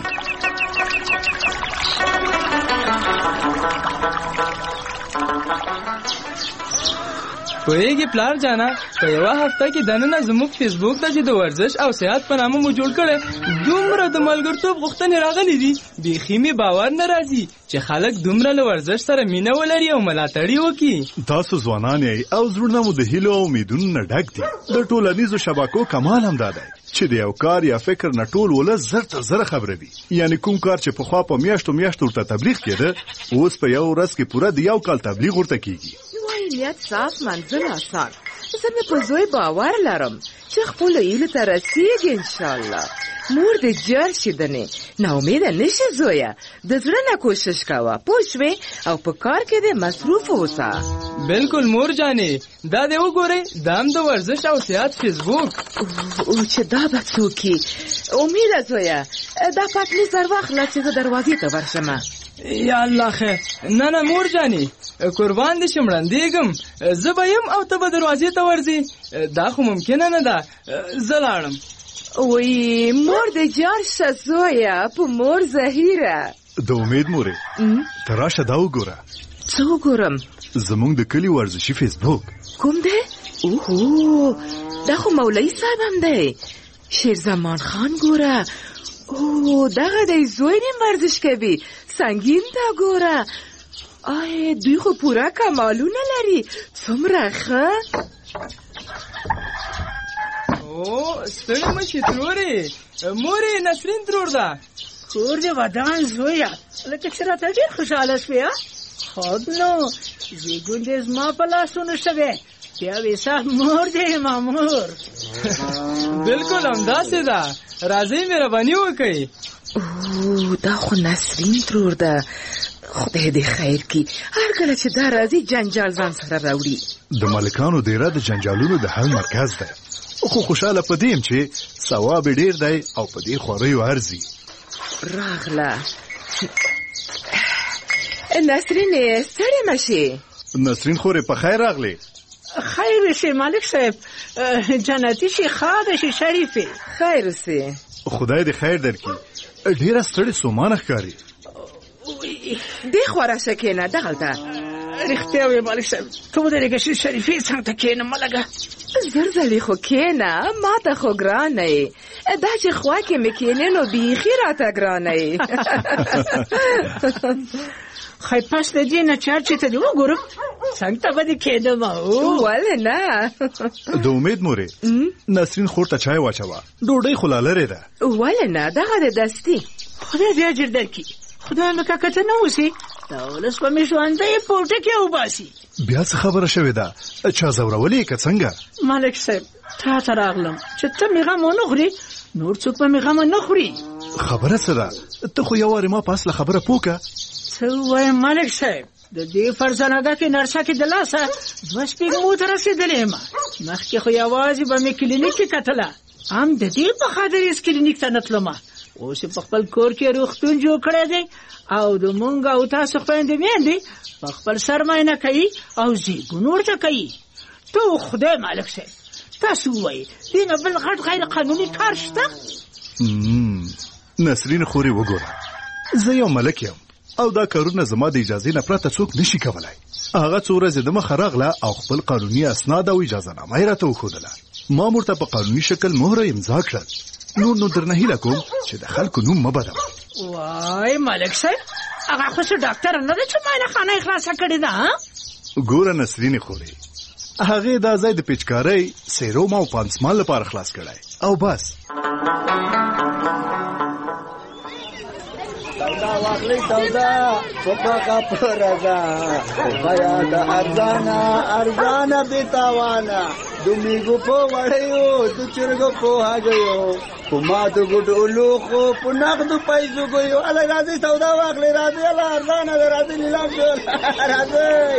پوهیږي پلار جانا په یوه هفته کې دننه زموږ فیسبوک ته چې د ورزش او صحت په نامه مو جوړ کړی دومره د ملګرتوب غوښتنې راغلي دي بیخي مې باور نه راځي چې خلک دومره له ورزش سره مینه ولري او ملاتړ وکړي. تاسو ځوانان یې او زړونه مو د هیلو او امیدونو نه ډک دي. د ټولنیزو شبکو کمال هم دا دی چې د یو کار یا فکر نه ټول ولس زر تر زره خبره وي. یعنی کوم کار چې پخوا په میاشتو میاشتو ورته تبلیغ کېده اوس په یو ورځ کې پوره د یو کال تبلیغ ورته کېږي. نیت صاف منزل آسان. زه مې په زوی باور لرم چې خپلو هیلو ته رسیږي انشاءالله. مور دې جار شي دنې ناامیده نشي زویه، د زړه نه کوشش کوه پوه شوې او په کار کې دې مصروف اوسه. بالکل مور جانې دا دې وګورئ دا هم د ورزش او صحت فیسبوک. او چې دا به څوک وي امیده زویه دا پتلی سر واخله چې زه دروازې ته ورشمه. یا الله خیر. نه نه مور جانې قربان دې شم ړندېږم زه به یم او ته به دروازې ته ورځې دا خو ممکنه نه ده زه لاړم. وی مور دې جار شه زویه په مور زهیره. د امید مورې ته راشه دا وګوره. څه وګورم؟ زمونږ د کلي ورزشي فیسبوک. کوم دی؟ اوهو دا خو مولوي صاحب هم دی. شیر زمان خان ګوره. او دغه دی زوی نیم ورزش کوي سنگین دا ګوره. آی دوی خو پوره کمالونه لري. څومره ښه. او ستړي مه شي ترورې. مورې نسرین ترور ده. کور دې ودان زویه، لکه چې راته ډېر خوشحاله شوې. خود نو زیږون دې زما په لاسونو شوې. بیا وې صاحب مور دې مامور. بلکل همداسې ده. راځئ مهرباني وکړئ. او دا خو نسرین ترور ده. خدای دې خیر کړي. هر کله چې دا راځي جنجال ځان سره راوړي. د مالکانو دیره د جنجالونو د حل مرکز دی، خو خوشحاله په دې یم چې ثواب ډېر دی او په دې خوریو ارزي. راغله نسرین، ستړې مه شې. نسرین خورې په خیر راغلې. خیر شي مالک صاحب، جنتي شي، ښاده شي، شریفې. خیر سي. خدای دې خیر درکړي. ډېره ستړې سومانه ښکاري. دې خوا راشه کښېنه دغلته. رښتیا وې مالک صاحب، ته ودرېږه چې شریفې څنګ ته کښېنم. ملګه زر ځلې خو کښېنه، ما ته خو ګرانه یې. دا چې خوا کې مې کښېنې نو بیخي راته ګرانه یې. خی پس د دې نه چې هر چې ته دې وګورم څنګ ته به دې کښېنم. ولې نه. د امید مورې، نسرین خور ته چای واچوه، ډوډۍ خو لا لرې ده. ولې نه، دغه د دستي. خدای دې اجر درکړي. خدای مې کاکا ته نه اوسي، دا ولس به مې ژوندی پوټه کې وباسي. بیا څه خبره شوې ده؟ چا ځورولې که څنګه؟ ملک صاحب تا ته راغلم چې ته مې غم ونه خوري، نور څوک به مې غم نه خوري. خبره څه ده؟ ته خو یو وارې ما په اصله خبره پوه که. څه وایم ملک صاحب، د دې فرزانګه کې نرسه کې د لاسه دوه سپېږمو ته رسېدلې یم. مخکې خو یوازې به مې کلینیک کې کتله، هم د دې په خاطر هېڅ کلینیک ته نه تلمه. اوس په خپل کور کې روغتون جوړ کړی دی او د مونږ او تاسو خویندې میندې په خپل سر معاینه کوي او زیږون ورته کوي. ته خدای مالک صاحب، تاسو ووایئ دې نه بل غټ غیر قانوني کار شته؟ نسرین خورې وګوره، زه یو ملک یم او دا کارونه زما د اجازې نه پرته څوک نشي کولای. هغه څو ورځې د مخه راغله او خپل قانوني اسناد او اجازه نامه یې راته وښودله. ما ورته په قانوني شکل مهره امضا کړل. نور نو درنه هیله کوم چې د خلکو نوم مه بدوه. وای ملک صاحب، هغه خو څه ډاکټر نه ده چې معاینه خانه یې خلاصه کړې ده. ګوره نسرین خورې، هغې دا ځای د پیچکارۍ، سیروم او پانسمان لپاره خلاص کړی او بس. سودا واخلې سودا پپا کا پرزا بیا د ارزانا ارزانا بیتاوانا دومیګو په وړیو د چرګو په هاګیو په ما د ګډو لوخو په نغدو پیسو ګیو. الله راځي سودا واخلې، راځي الله ارزانا راځي لیلام جوړ راځي.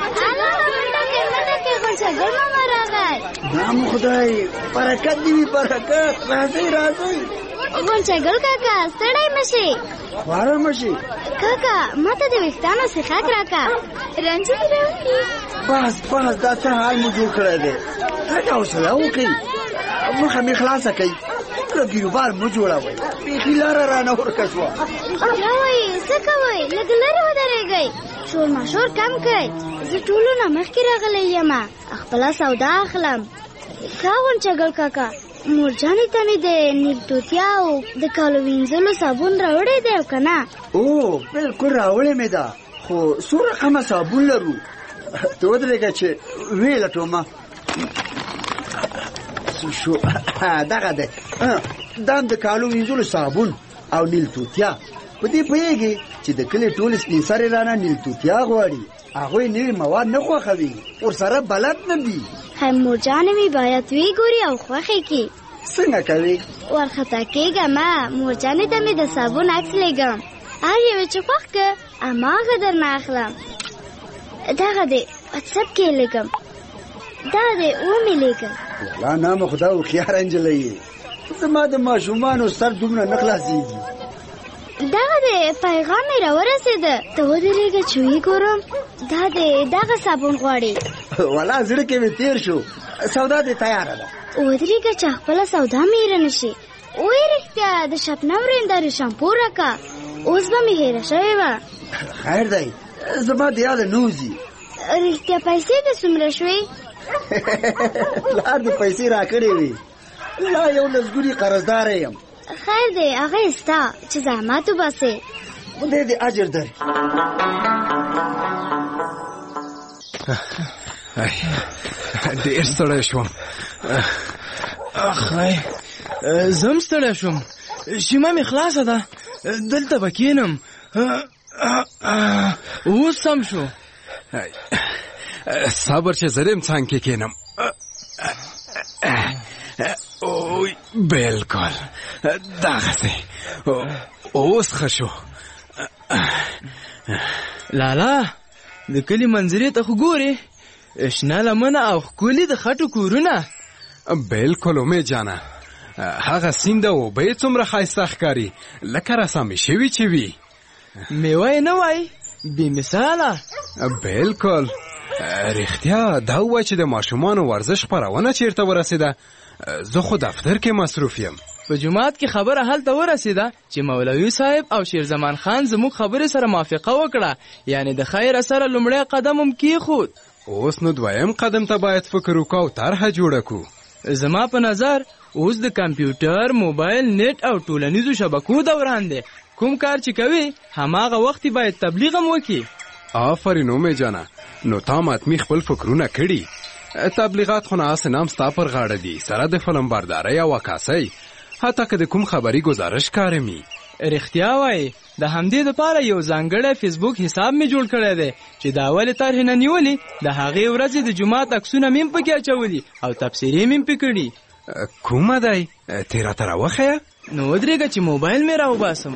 نام خدای برکت دی، برکت. راځي راځي غونچګل کاکا، ستړی مشي. خواره مشي کاکا، ما ته د ویښتانو سیخک راکا، رنجې مې راوړي. بس بس دا څه حال مو جوړ کړی دی؟ لږه حوصله وکړئ، مخه مې خلاصه کړئ، لږ ګیروبار مه جوړوئ، بیخي لاره رانه ورکه شوه. بیا وایي څه کوئ؟ لږ لرې ودرېږئ، شور ماشور کم کړئ. زه ټولو نه مخکې راغلی یم، خپله سودا اخلم. ښه غونچګل کاکا، مورجانې ته مې د نیل توتیا او د کالو وینځلو صابون راوړی دی او که نه؟ او بلکل راوړی مې ده، خو څو رقمه صابون لرو. ته ودرېږه چې ویې لټومه. شو دغه دی، دا هم د کالو وینځلو صابون او نیل توتیا. په دې پوهېږي چې د کلي ټول سپین سرې رانه نیل توتیا غواړي. هغوی نوي مواد نه خوښوي، ورسره بلد نه دي. هی مورجانې مې باید ویګوري او خوښې کړي. څنګه کوي؟ ورخطا کېږمه، مورجانې ته مې د صابون عکس لېږم، هر یوې چې خوښ که هماغه درنه اخلم. دغه دی واتساپ کې یې لېږم، دا دی ومې لېږم. والله نامه خدا هوښیاره نجلۍ یې، زما د ماشومانو سر دومره نه خلاصېږي. دغه دی پیغام مې راورسېده، ته ودرېږه چې ویې ګورم. دا دی دغه صابون غواړي. والله زړه کې مې تېر شو، سودا دې تیاره ده. ودرېږه چې خپله سودا مې هېره نه شي. وایي رښتیا د شبنم رندارې شامپو راکه، اوس به مې هېره شوې وه. خیر دی، زما د یاده نه وځي. رښتیا پیسې دې څومره شوې؟ پلار دې پیسې راکړې وې، لا یو لسګوني قرضداره یم. خیر دی، هغه یې ستا چې زحمت وباسې. خدای دې اجر درکړي. ډېر ستړی شوم. اخی زم ستړی شوم. شیمه مې خلاصه ده، دلته به کښېنم. اوس سم شو. صبر چې زه دې څنګ کې کښېنم. اوی بالکل دغسې اوس ښه شو. لالا د کلي منظرې ته خو ګورې، شنه لمنه او ښکلي د خټو کورونه. بالکل امید جانه، هغه سیند او اوبه یې څومره ښایسته ښکاري لکه رسامې شوي چې وي. میوه یې نه وای بې مثاله. بالکل رښتیا دا ووایه چې د ماشومانو ورزش خپرونه چیرته ورسېده؟ زه خو دفتر کې مصروف یم. په جومات کې خبره هلته ورسېده چې مولوي صاحب او شیرزمان خان زموږ خبرې سره موافقه وکړه، یعنی د خیر سره لومړی قدم هم کېښود. اوس نو دویم قدم ته باید فکر وکړو او طرحه جوړه کړو. زما په نظر اوس د کمپیوټر، موبایل، نیټ او ټولنیزو شبکو دوران دی. کوم کار چې کوي هماغه وخت باید تبلیغ هم وکړي. آفرین اومې جانه، نو تا ماتمي خپل فکرونه کړي. تبلیغات خو نه هسې نام ستا پر غاړه دي، سره د فلم بردارۍ او عکاسۍ، حتی که د کوم خبري ګزارش کارمي. رښتیا وایي د همدې دپاره یو ځانګړی فیسبوک حساب مې جوړ کړی دی چې د اولې طرحې نه نیولې د هغې ورځې د جومات عکسونه مې هم پکې اچولي او تبصرې مې هم پې کړي. کومه دی؟ تې راته راوښیه. نو ودرېږه چې موبایل مې راوباسم.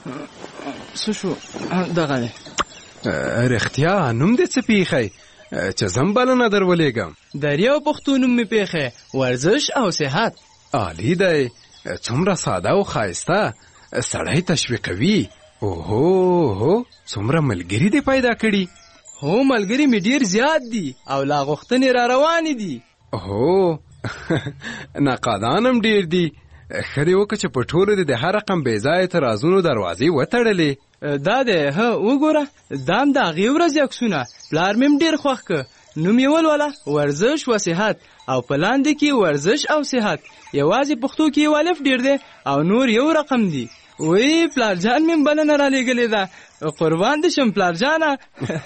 څه شو؟ دغه دی. رښتیا نوم دې څه پیښی چې زم بلنه در ولېږم؟ دریو پښتو نوم مې پیښی، ورزش او صحت. عالی دی، څومره ساده او ښایسته، سړی تشویقوي. اوهو هو څومره ملګري دې پیدا کړي. هو ملګري مې ډېر زیات دي او لا غوښتنې را روانې دي. هو ناقادان هم ډېر دي. ښه دې وکړه چې په ټولو دې د هر رقم بې ځایه اعتراضونو دروازې وتړلې. دا دی، ها وګوره دا هم د هغې ورځې عکسونه. پلار مې هم ډېر خوښ که. نوم یې ولوله ورزش و صحت، او په لاندې کې ورزش او صحت. یوازې پښتو کې یو الف ډېر دی او نور یو رقم دی. وی پلار جان مې بلنه را لېږلې ده. قربان دې شم پلار جانه.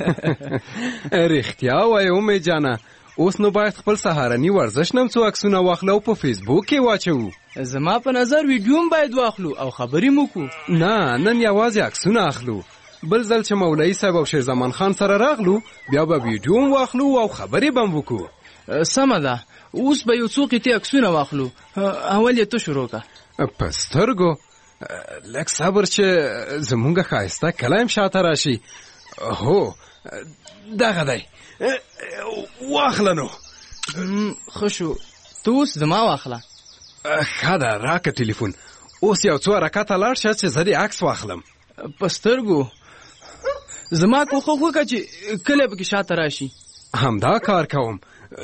رښتیا وایې امې جانه، اوس نو باید خپل سهارني ورزش نم څو عکسونه واخلو او په فیسبوک کې واچوو. زما په نظر ویډیو هم باید واخلو او خبرې مو کو. نه نن یوازې عکسونه اخلو، بل ځل چې مولوي صاحب او شیرزمان خان سره راغلو بیا به ویډیو هم واخلو او خبرې به هم وکړو. سمه ده، اوس به یو څو قطعې عکسونه واخلو. اول یې ته شروع کړه. په سترګو لږ صبر چې زمونږ ښایسته کلی هم شاته راشي. هو دغه دی، واخله نو. ښه شو، ته اوس زما واخله. ښه ده، راکه ټلیفون. اوس یو څو حرکته لاړ شه چې زه دې عکس واخلم. په سترګو زما کوښښ وکړه چې کلی پکې شاته راشي. همدا کار کوم.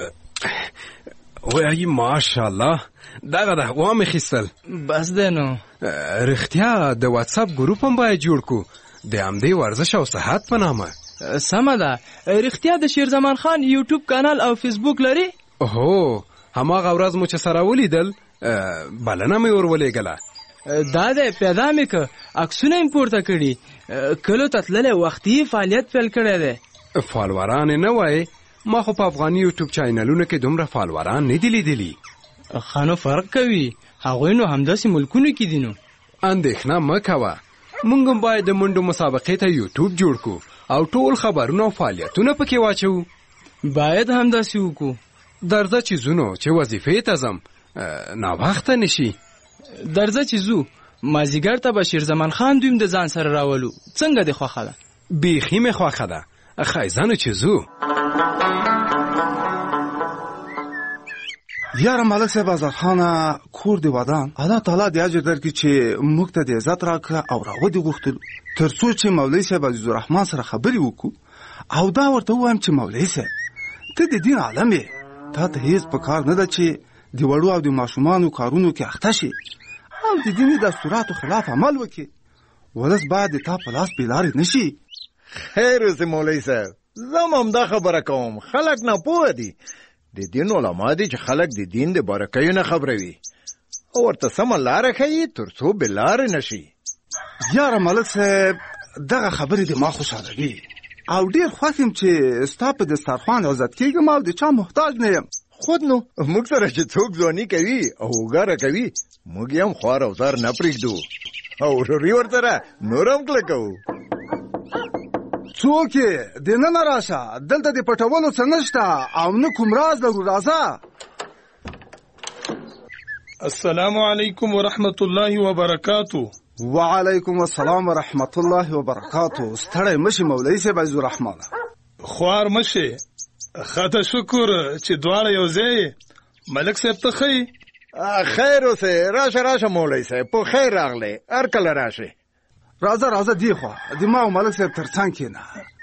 وایي ماشاءالله دغه ده، وامې خیستل. بس دی نو. رښتیا د واتساپ ګروپ هم باید جوړ کړو د همدې ورزش او صحت په نامه. سمه ده. رښتیا د شیرزمان خان یوټیوب کانال او فیسبوک لري؟ هو هماغه ورځ مو چې سره ولیدل بلنه مې ور ولېږله. دا دی پیدا مې که عکسونه یې پورته کړي. کلو ته تللی وختي فعالیت پیل کړی دی. فالوران یې نه وایې؟ ما خو په افغاني یوټیوب چینلونو کې دومره فالوران نه دي لیدلي. ښه نو فرق کوي، هغوی نو همداسې ملکونو کې دي. نو اندېښنه مه کوه، موږ هم باید د منډو مسابقې ته یوټیوب جوړ کړو او ټول خبرونه او فعالیتونه پکې واچوو. باید همداسې وکړو. درځه چې ځو چې وظیفې ته ځم، ناوخته نشي. درځه چې ځو، مازدیګر ته به شیرزمان خان دویم د ځان سره راولو. څنګه دې خوښه ده؟ بیخي مې خوښه ده. ښایسته نو چې ځو. یاره ملک صاحب آزاد خانه کور دی ودان، الله تعالی دې اجر درکړي چې موږ ته د عزت راکړه او راودې غوښتلو تر څو چې مولوي صاحب عزیز الرحمن سره خبرې وکړو او دا ورته ووایم چې مولوي صاحب ته د دین عالم یې، تا ته هیڅ په کار نه ده چې د وړو او د ماشومانو کارونو کې اخته شي او د دیني دستوراتو خلاف عمل وکړي. ولس باید د تا په لاس بې لارې نه شي. خیر اوسې مولوي صاحب، زه هم همدا خبره کوم. خلک ناپوهه دي. د دین علما دي چې خلک د دین د بارکیو نه خبروي او ورته سمه لاره ښیي تر څو بې لارې نه شي. یاره ملک صاحب دغه خبرې د ما خوشحالوي او ډېر خوښ یم چې ستا په دسترخوان عزت کېږم او د چا محتاج نه یم. خود نو موږ سره چې څوک ځواني کوي او وګاره کوي موږ یې هم خوار او زار نه پرېږدو او وروري ورسره نور هم کلکوو. څوک یې دننه راشه، دلته د پټولو څه نشته او نه کوم راز لرو. راځه. السلام علیکم ورحمت الله وبرکاتو. وعلیکم السلام ورحمت الله وبرکاتو. ستړی مشي مولوي صاحب عزیز الرحمن. خوار مشي. خاطر شکر چې دواړه یو ځای. ملک صاحب ته ښه خیر اوسه. راشه راشه مولوي صاحب، په خیر راغلی. هر کله راشه. راځه راځه دی خوا د ما او ملک صاحب تر څنګ کېنه.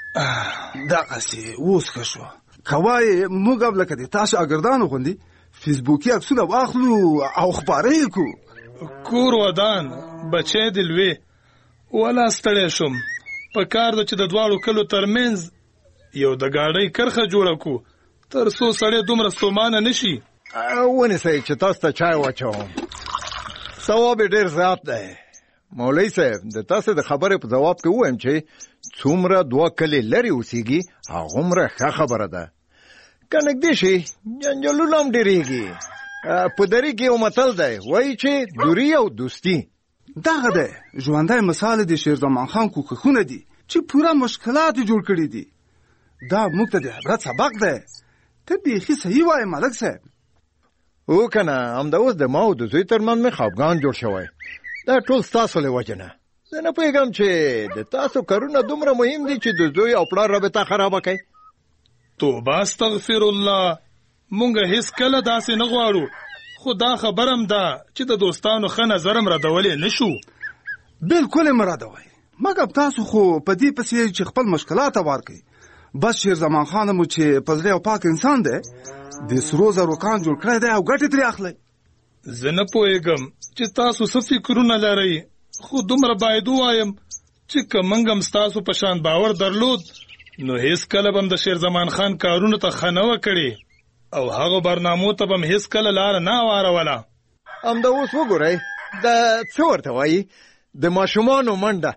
دغسې اوس ښه شوه. که وایې موږ هم لکه د تا شاګردانو غوندې فیسبوکي عکسونه واخلو او خپاره یې کړو. کور ودان بچی د لوی ولا ستړی شوم. په کار ده چې د دواړو کلو ترمنځ یو د ګاډۍ کرښه جوړه کړو تر څو سړی دومره ستومانه نه شي. ونیسئ چې تاسو ته چای واچوم. ثواب یې ډېر زیات دی. مولوي صاحب د تاسو د خبرې په جواب کې ووایم چې څومره دوه کلي لرې اوسېږي هغومره ښه خبره ده. که نږدې شي جنجالونه هم ډېرېږي. په دري کې یو متل دی وایي چې دوری او دوستي. دغه دی ژوندی مثال د شیرزمان خان کوښښونه دي چې پوره مشکلات یې جوړ کړي دي. دا موږ ته د عبرت سبق دی. ته بیخي صحیح وایې ملک صاحب. او که نه همدا اوس د ما او د زوی ترمنځ مې خفګان جوړ شوی. دا ټول ستاسو له وجې نه. زه نه پوهېږم چې د تاسو کارونه دومره مهم دي چې د زوی او پلار رابطه خرابه کوي. توبه استغفر الله. مونږ هیڅ کله داسې نه غواړو، خو دا خبره هم ده چې د دوستانو ښه نظر هم ردولی نه شو. بلکل یې مه ردوئ، مګر تاسو خو په دې پسې چې خپل مشکلات هوار کړئ. بس شیرزمان خان مو چې په زړه او پاک انسان دی د سرو زرو کان جوړ کړی دی او ګټې ترې اخلئ. زه نه پوهېږم چې تاسو څه فکرونه لرئ، خو دومره باید ووایم چې که موږ هم ستاسو په شان باور درلود نو هیڅ کله به هم د شیرزمان خان کارونو ته ښه نه وه کړې او هغو برنامو ته به هم هیڅ کله لاره نه واروله. همدا اوس وګورئ دا څه ورته وایي د ماشومانو منډه.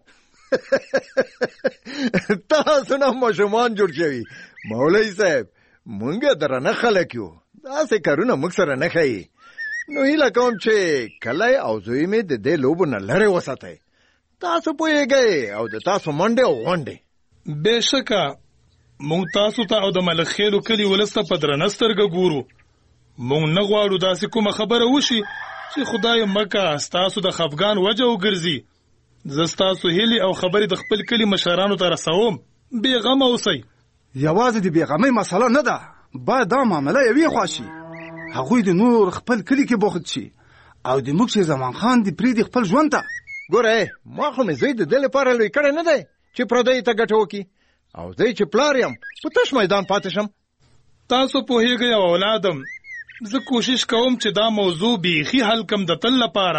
تاسو نه ماشومان جوړ شوي. مولوي صاحب موږ درنه خلک یو، داسې کارونه موږ سره نه ښیي. نو هیله کوم چې کلی او زوی مې د دې لوبو نه لرې وساتئ. تاسو پوهېږئ او د تاسو منډې او غونډې. بېشکه موږ تاسو ته او د ملک خیلو کلي ولس ته په درنه سترګه ګورو. موږ نه غواړو داسې کومه خبره وشي چې خدای مکه ستاسو د خفګان وجه وګرځي. زه ستاسو هیلې او خبرې د خپل کلي مشرانو ته رسوم. بېغمه اوسئ. یوازې د بېغمۍ مسله نه ده، باید دا معامله یوې خوا شي. هغوی د نور خپل کلي کې بوخت شي او د موږ شیرزمان خان دې پرېږدي خپل ژوند ته. ګوره ما خو مې زوی د دې لپاره لوی کړی نه دی چې پردیو ته ګټه وکړي او زه چې پلار یم په تش میدان پاتې شم. تاسو پوهېږئ او اولادم زه کوشش کوم چې دا موضوع بیخي حل کم د تل لپاره.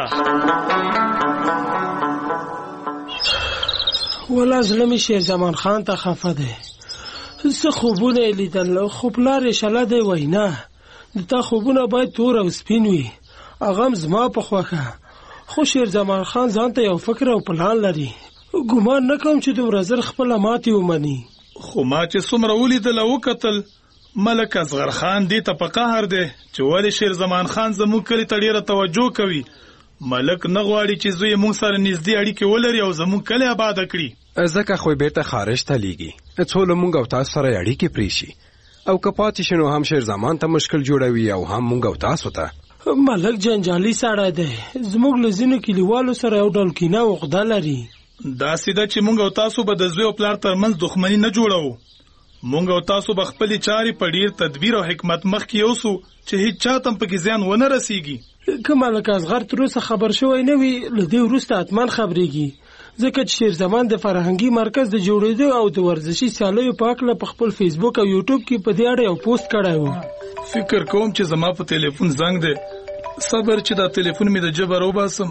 ولا زړه مې شیرزمان خان ته خفه دی. څه خوبونه یې لیدل خو پلار یې شله دی وینا د تا خوبونه باید تور او سپین وي. هغه هم زما په خوښه، خو شیرزمان خان ځان ته یو فکر او پلان لري. ګمان نه کوم چې دومره زر خپله ماتې ومني. خو ما چې څومره ولیدل او وکتل ملک اصغر خان دې ته په قهر دی چې ولې شیرزمان خان زموږ کلي ته ډېره توجه کوي. ملک نه غواړي چې زوی موږ سره نږدې اړیکې ولري او زموږ کلی آباده کړي. ځکه خو یې بېرته خارج ته لیږي څو له موږ او تاسو سره یې اړیکې پرېښي او که پاتې شي نو هم شیرزمان ته مشکل جوړوي او هم موږ او تاسو ته. ملک جنجالي سړی دی، زموږ له ځینو کلیوالو سره یو ډول کینه او عقده لري. داسې ده چې موږ او تاسو به د زوی او پلار ترمنځ دښمني نه جوړوو. موږ او تاسو به خپلې چارې په ډېر تدبیر او حکمت مخکې یوسو چې هیڅ چا ته هم پکې زیان ونه رسېږي. که ملک اصغر تر اوسه خبر شوی نه وي له دې وروسته حتما خبرېږي، ځکه چې شیرزمان د فرهنګي مرکز د جوړېدو او د ورزشي سیالیو په هکله په خپل فیسبوک او یوټیوب کې په دې اړه یو پوسټ کړی و. فکر کوم چې زما په تلیفون زنګ دی. صبر چې دا تلیفون مې د جبه راوباسم.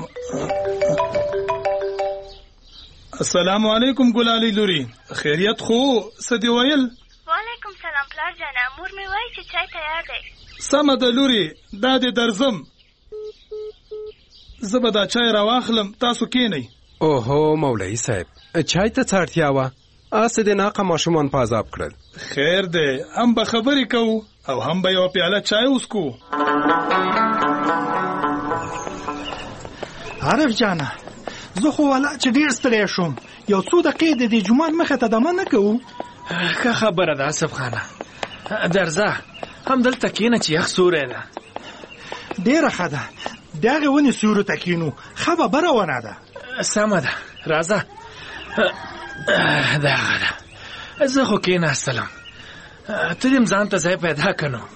السلام علیکم ګلالۍ لوري، خیریت خو څه دې ویل؟ وعلیکم سلام پلار جانه، مور مې وایي چې چای تیار دی. سمه ده لوري، دا دې درځم. زه به دا چای راواخلم، تاسو کینئ. اوهو مولوي صاحب چای ته څه اړتیا وه؟ اسې د ناقه ماشومان په عذاب کړل. خیر دی، هم به خبرې کوو او هم به یوه پیاله چای وڅکو. عارف جانه، زه خو والا چې ډېر ستړی شوم، یو څو دقیقې د دې جومات مخې ته دمه نه کوو؟ ښه خبره ده آصف خانه، درځه همدلته کښېنه چې یخ سوری ده. ډېره ښه ده، د هغې ونې سیوري ته کښېنو، ښه ببره ونه ده. سمه ده، راځه. دغه ده، زه خو کښېناستلم، ته دې ځان ته ځای پیدا که نو.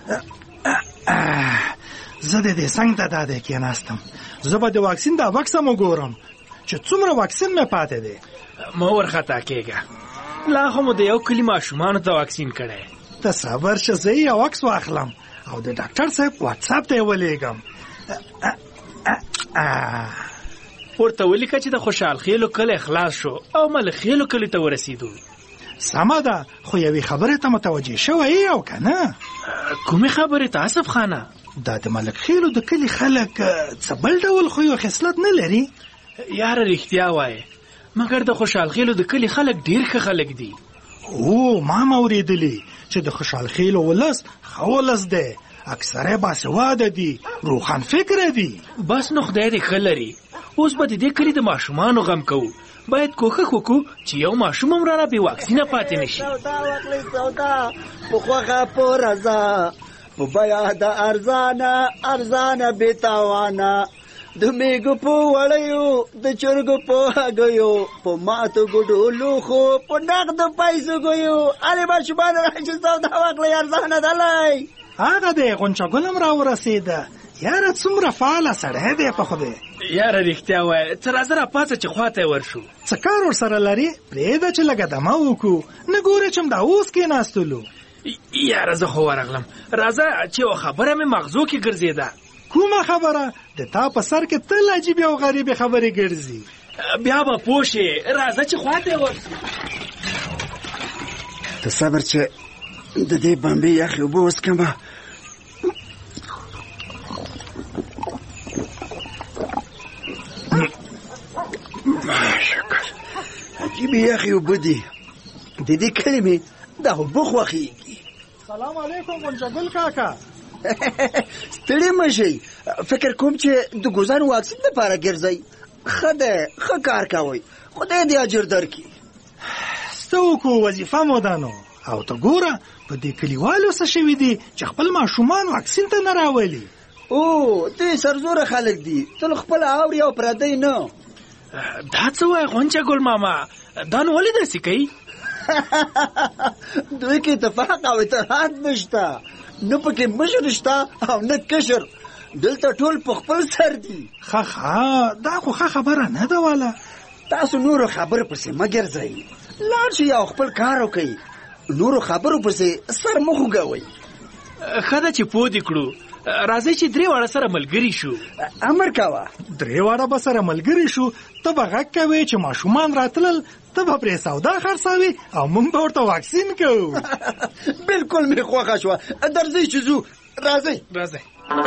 زه د دې څنګ ته دادی کښېناستم، زه به د واکسین دا بکس هم وګورم چې څومره واکسین مې پاتې دی. مه ورخطا کېږه، لا خو مو د یو کلي ماشومانو ته واکسین کړی. ته صبر شه، زه یې یو عکس واخلم او د ډاکټر صاحب واتساپ ته یې ولېږم. ورته ولیکه چې د خوشحال خیلو کلی خلاص شو او ملک خیلو کلي ته ورسېدو. سمه ده، خو یوې خبرې ته متوجه شوی او که نه؟ کومې خبرې ته آصف خانه؟ دا د ملک خیلو د کلي خلک څه بل ډول خوی او خصلت نه لري؟ یاره رښتیا وایې، مګر د خوشحال خیلو د کلي خلک ډېر ښه خلک دي. او ما م اورېدلي چې د خوشحال خیلو ولس ښه ولس دی، اکثره باسواده دي، روښان فکره دي. بس نو خدای دې ښه لري. اوس به د دې کلي د ماشومانو غم کوو، باید کوښښ وکړو چې یو ماشوم هم رانه بې واکسینه پاتې نه شي. سودا وکړئ سودا، په خوښه په رضا، په بیه د ارزانه ارزانه بې تاوانه، د میږو په وړیو د چرګو په هګیو، په ماتو ګوډو لوښو په نغدو پیسو ګیو. ارې ماشومانو راشئ سودا وکړئ، ارزانه دلی. هغه دی غونچه ګل هم راورسېده. یاره څومره فعاله سړی دی په خدای. یاره رښتیا وایه، ته راځه راپاڅه چې خوا ته یې ورشو. څه کار ورسره لرې؟ پرېږده چې لږه دمه وکړو، نه ګورې چې همدا اوس کېناستلو. یاره زه خو ورغلم، راځه چې یوه خبره مې مغزو کې ګرځېده. کومه خبره؟ د تا په سر کې تل عجیبې او غریبې خبرې ګرځي. بیا به پوه شې، راځه چې خوا ته یې ورشو. ته صبر چې د دې بمبې یخې اوبه وڅکمه. شکر، عجیبې یخې اوبه دي، د دې کلي مې دا اوبه خوښېږي. سلام علیکم غونچه ګل کاکا. ستړي مه شئ، فکر کوم چې د ګوزن واکسین لپاره ګرځئ. ښه دی، ښه کار کوئ، خدای دې اجر درکړي. څه وکړو، وظیفه مو ده نو. او ته ګوره په دې کلیوالو څه شوي دي چې خپل ماشومان واکسین ته نه راولي. او دوی سرزوره خلک دي، تل خپله اوري او پردی نه. دا څه وایې غونچه ګل ماما، دا نو ولې داسې کوي؟ دوی کې اتفاق او اتحاد نشته، نه پکې مشر شته او نه کشر، دلته ټول په خپل سر دي. ښه ښه، دا خو ښه خبره نه ده والا. تاسو نورو خبرو پسې مه ګرځئ، لاړ شئ او خپل کار وکئ، نورو خبرو پسې سر مه خوږوئ. ښه ده چې پوه دې کړو. راځئ چې درې واړه سره ملګري شو. امر کوه. درې واړه به سره ملګري شو، ته به غږ کوې چې ماشومان راتلل، ته به پرې سودا خرڅوې او موږ به ورته واکسین کوو. بالکل مې خوښه شوه، درځئ چې ځو. راځئ راځئ.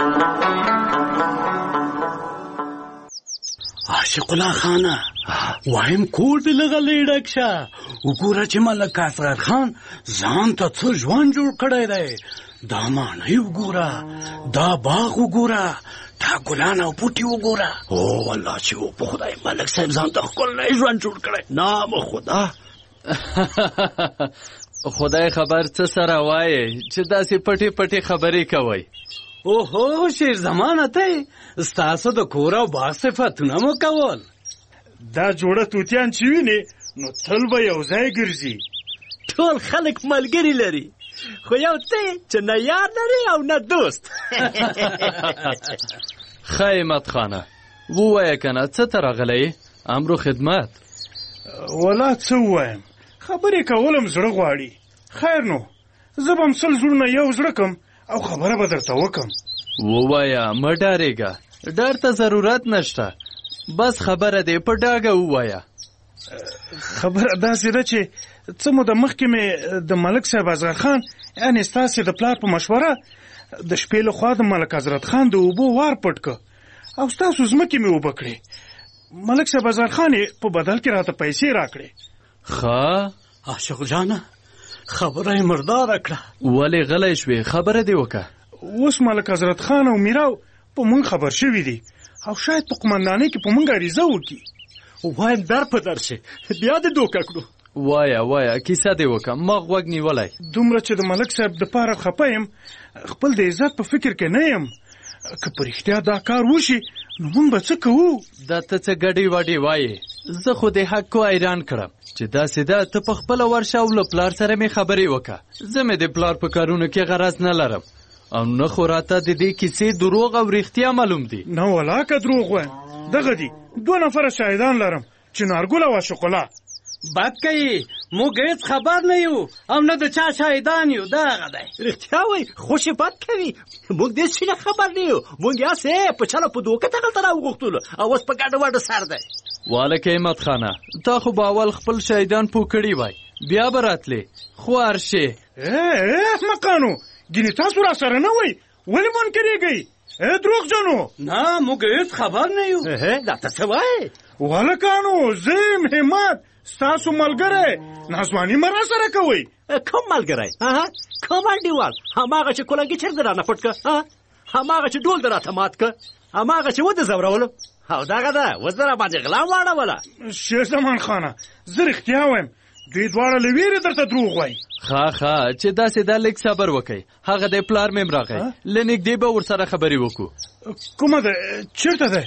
عاشق الله خانه، وایم کور دې لږه لیډک شه، وګوره چې ملک اصغر خان ځان ته څه ژوند جوړ کړی دی. دا ماڼۍ وګوره، دا باغ وګوره، دا ګلان او بوټي وګوره. او والله چې و په خدای ملک صاحب ځان ته ښکلی ژوند جوړ کړی. نام خدا. خدای خبر څه سره وایې چې داسې پټې پټې خبرې کوئ. اوهو شیر زمانه ته ستاسو د کور او باغ صفتونه مو کول. دا جوړه توتیان چې وینې نو تل به یو ځای ګرځي. ټول خلک ملګري لري، خو یو ته چې نه یار لري او نه دوست. ښه همت خانه، ووایه که نه څه ته راغلی؟ امر و خدمت. ولا څه ووایم، خبرې کول هم زړه غواړي. خیر نو، زه به هم سل زړونه یو زړه کم او خبره به درته وکم. ووایه، مه ډارېږه، ډار ته ضرورت نشته، بس خبره دې په ډاګه ووایه. خبره داسې ده چې څه موده مخکې مې د ملک صاحب اصغر خان، یعنې ستاسې د پلار په مشوره، د شپې له خوا د ملک حضرت خان د اوبو وار پټ که او ستاسو ځمکې مې اوبه کړې. ملک صاحب ازاد خان په بدل کې راته پیسې راکړې. ښه عاشق جانه خبره یې مرداره کړه. ولې غلی شوې؟ خبره دې وکړه. اوس ملک حضرت خان او میراو په مونږ خبر شوي دي او شاید په قمندانۍ کې په مونږ عریضه وکړي. وایم در په در شي بیا دې دوکه کړو. وایه وایه کیسه دې وکړه، ما غوږ نیولی. دومره چې د ملک صاحب د پاره خفه یم، خپل د عزت په فکر کې نه یم. که په رښتیا دا کار وشي نو مونږ به څه کوو؟ دا ته څه ګډې وډې وایې؟ زه خو د حقو حیران کړم چې داسې ده ته په خپله ورشه او له پلار سره مې خبرې وکړه. زه مې د پلار په کارونو کې غرض نه لرم او نه خو راته د دې کیسې دروغ او رښتیا معلوم دي. نه ولا که دروغ وایم، دغه دي دوه نفره شاهدان لرم چې نارګل او عاشقالله. بد کوي، موږ هېڅ خبر نه یو او نه د چا شاهدان یو. دغه دی. رښتیا وایي خوشې بد کوي، موږ دې څه نه خبر نه یو. موږ یاسې په چله په دوکه دغلته راوغوښتلو او اوس په ګډه وډه سر دی. والک احمد خانه تا خو به اول خپل شاهدان پوه کړي وای، بیا به راتلې خو هرشې. احمقانو ګینې تاسو را سره نه وئ، ولې منکرېږئ؟ دروغجنو. نه موږ هېڅ خبر نه یو. دا ته څه وایې؟ والکانو زه یم همت ستاسو ملګری، نازواني مه را سره کوئ. کوم ملګری؟ کوم انډیوال؟ هماغه چې کلنګي چرګ رانه پټ که، هماغه چې ډول د راته مات که، هماغه چې وده ځورولو او دغه ده اوس د راباندې غلا واړوله. شیر زمان خانه زه رښتیا وایم، دوی دواړه له ویرې درته دروغ وایي. ښه ښه چې داسې دا لږ صبر وکئ، هغه دی پلار مې م راغی، له نږدې به ورسره خبرې وکړو. کومه ده؟ چېرته دی؟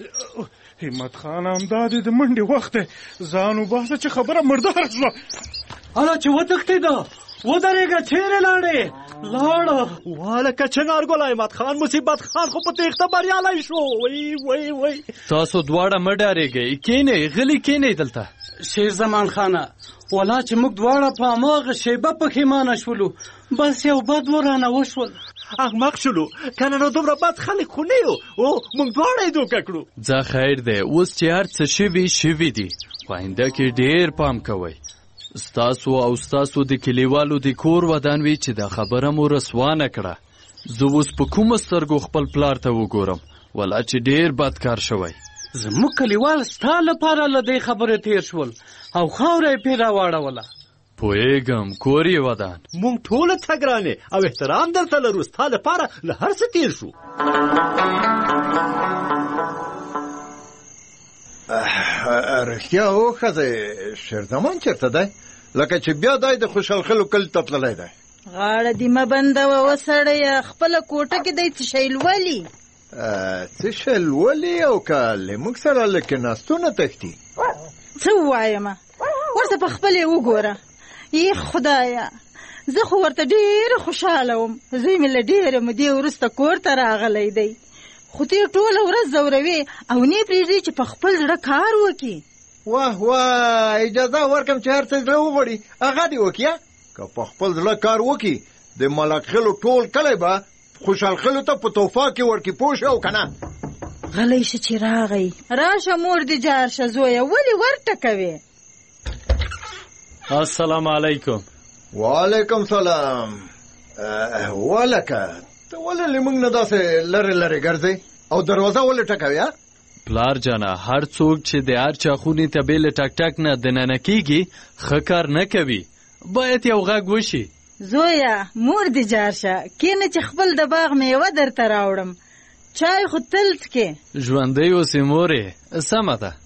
همت خان همدا دی د منډې وخت دی، ځان وباسه چې خبره مرداره شوه. هله چې وتښتېده ودرېږه، چیرې لاړې؟ لاړه والکه چنارګل احمد خان مصیبت خان خو په تېښته بریالی شو. وی وی وی تاسو دواړه مه ډارېږئ، کښېنئ غلي کښېنئ دلته. شیر زمان خانه ولا چې موږ دواړه په هماغه شیبه پښیمانه شولو، بس یو بد ورانه وشول. احمق شولو، کنه نو دومره بد خلک خو نه یو، او موږ دواړه یې دوکه کړو. ځه خیر دی، اوس چې هر څه شوي شوي دي، په آینده کې ډېر پام کوئ. ستاسو او ستاسو د کلیوالو د کور ودان وي چې دا خبره مو رسوا نه کړه. زه اوس په کومو سترګو خپل پلار ته وګورم، ولا چې ډېر بد کار شوی. زموږ کلیوال ستا لپاره له دې خبرې تېر شول او خاوره یې پرې راواړوله. پوهېږم کور یې ودان. موږ ټوله ته ګرانې او احترام درته لرو، ستا لپاره له هر څه تېر شو. رښتیا و ښځې شیرزمان چېرته دی؟ لکه چې بیا دی د خوشحال خلو کلي ته تللی دی. غاړه دې مه بندوه وسړیه، خپله کوټه کې دی څه شی لولي. څه شی لولي او که له موږ سره له کېناستونه تښتي؟ څه ووایمه، ورته په خپل یې وګوره. ای خدایه، زه خو ورته ډېره خوشحاله وم، زوی مې له ډېرې مودې وروسته کور ته راغلی دی، خو ته یې ټوله ورځ ځوروې او نه یې پرېږدې چې په خپل زړه کار وکړي. واه واه اجازه ورکړم چې هر څه زړه وغواړي هغه دې وکړي. که په خپل زړه کار وکړي د ملک خلو ټول کلی به خوشحال خلو ته په تحفه کې ورکړي، پوه شو او که نه؟ غلی شه چې راغی. راشه مور دې جار شه زویه، ولې ورټکوې؟ السلام علیکم. وعلیکم سلام. والکه ته ولې له موږ نه داسې لرې لرې ګرځې او دروازه ولې ټکوې؟ پلار جانه، هر څوک چې د هر چا خونې ته بې له ټک ټک نه دننه کېږي ښه کار نه کوي، باید یو غږ وشي. زویه مور دې جار شه، کښېنه چې خپل د باغ میوه درته راوړم، چای خو تل څکې. ژوندی اوسې مورې، سمه ده.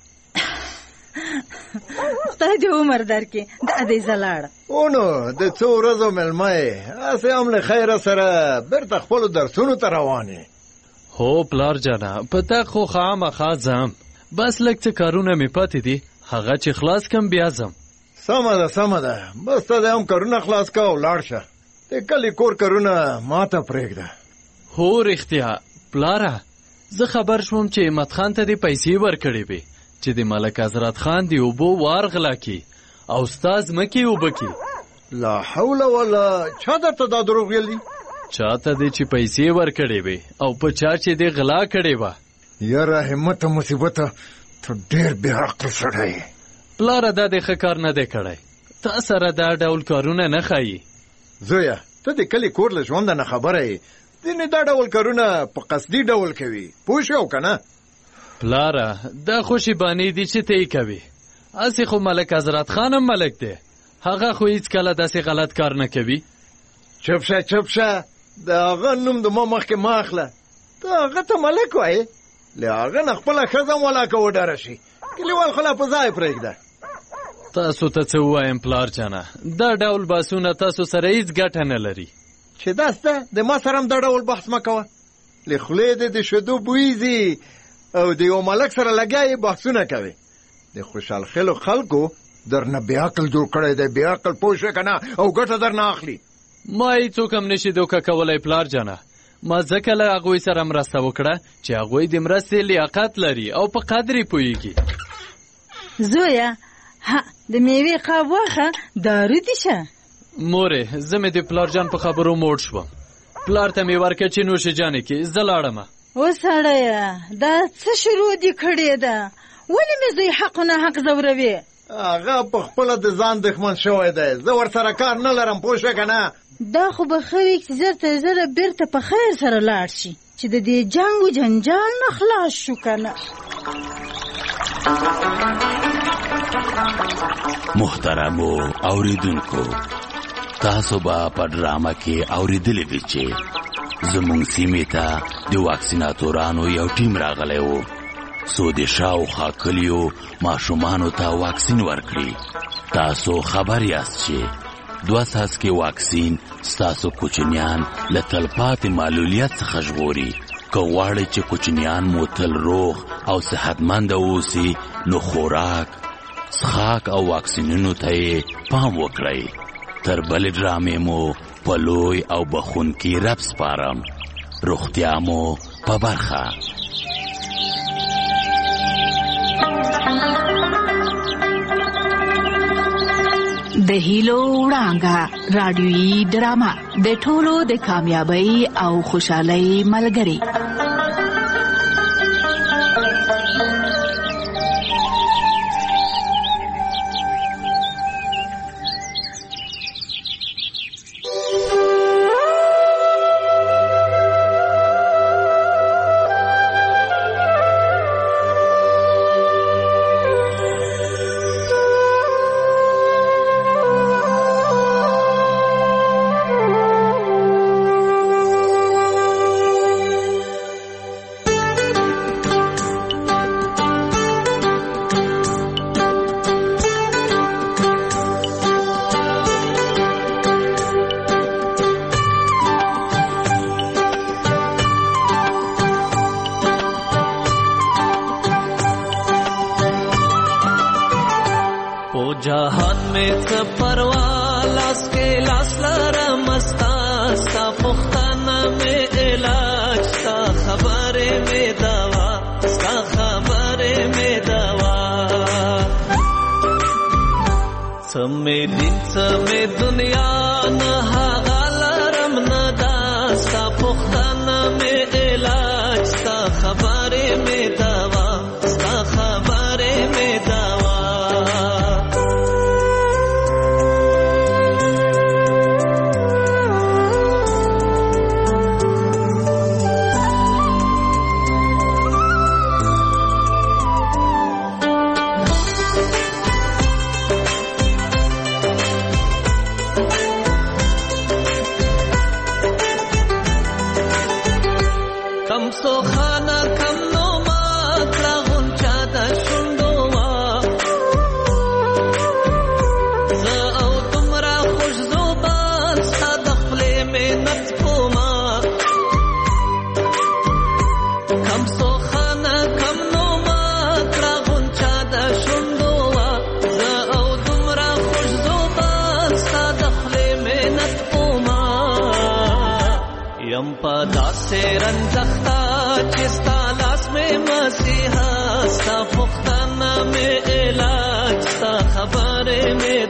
خدای دې عمر درکړي. دا دی زه لاړم. او نو د څو ورځو مېلمه یې، هسې هم له خیره سره بېرته خپلو درسونو ته روان یې. هو پلار جانه، په تا خو خامخا ځم، بس لږ څه کارونه مې پاتې دي، هغه چې خلاص کم بیا ځم. سمه ده سمه ده، بس ته دې هم کارونه خلاص که او لاړ شه، د کلي کور کارونه ما ته پرېږده. هو رښتیا پلاره، زه خبر شوم چې احمد خان ته دې پیسې ورکړې وې چې د ملک حضرت خان د اوبو وار غلا کړي او ستا ځمکې اوبه کړي. لا حول ولا، چا درته دا دروغ ویلي؟ چاته دې چې پیسې ورکړې وې او په چا چې دې غلا کړې وه. یاره همته مصیبته، ته ډېر بې عقل سړی یې. پلاره دا دې ښه کار نه دی کړی، تا سره دا ډول کارونه نه ښایي. زویه ته د کلي کور له ژونده نه خبره یې، ځینې دا ډول کارونه په قصدي ډول کوي، پوه شوې او که نه؟ پلاره دا خوشی بانی دی چې ته یې کوي اسی خو ملک حضرت خان هم ملک دی هغه خو هیڅ کله داسې غلط کار نه کوي چپ شه چپ شه د هغه نوم د ما مخکې ما اخله ته هغه ته ملک وایې له هغه نه خپله ښځه هم ولاکه وډاره شي کلیوال خو لا په ځای پرېږده تاسو ته څه ووایم پلار جانه دا ډول بحثونه تاسو سره هیڅ ګټه نه لري چې داسته د ما سره هم دا ډول بحث مه کوه له خولې دې د شیدو بوی ځي او د یو ملک سره لګیا یې بحثونه کوي د خوشحال خیلو خلکو درنه بې عقل جوړ کړی دی بې عقل پوه شوې که نه او ګټه درنه اخلي ما هیڅوک هم نشي دوکه کولی پلار جانه ما ځکه له هغوی سره مرسته وکړه چې هغوی د مرستې لیاقت لري او په قدر یې پوهېږي زویه ها د میوې قاب واخه دارو دي شه مورې زه مې د پلار جان په خبرو موړ شوم پلار ته مې ورکړه چې نوشې جانې کې زه لاړمه وسړیه دا څه شروع دي کړې ده ولې مې زوی حق نه حق ځوروي هغه په خپله د ځان دښمن شوی دی زه ورسره کار نه لرم پوه شوې که نه دا خو به ښه وي چې زر تر زره بېرته په خیر سره لاړ شي چې د دې جنګ و جنجال نه خلاص شو که نه محترمو اوریدونکو تاسو به په ډرامه کې اوریدلی وي چې زموږ سیمې ته د واکسیناتورانو یو ټیم راغلی و څو د شاوخوا کلیو ماشومانو ته واکسین ورکړي تاسو خبر یاست چې دوه څاڅکي واکسین ستاسو کوچنیان له تلپاتې معلولیت څخه ژغوري که غواړئ چې کوچنیان مو تل روغ او صحتمنده اوسي نو خوراک څښاک او واکسینونو ته یې پام وکړئ تر بلې ډرامې مو په لوی او بخونکي رب سپارم روغتیا مو په برخه د هیلو وړانګه رادیویي ډرامه د ټولو د کامیابی او خوشحالۍ ملګری जहान में परवा लास के लास लरमस्ता सा पुख्ताना में इलाज सा खबरे में दवा सा खबरे में दवा समय दिन समय दुनिया न हालरम नदा सा पुख्ताना में इलाज सा खबरे में दवा सा खबरे में दवा से रंजख्ता चिस्ता लास में मसीहा सा पुख्ताना में इलाज सा खबरे में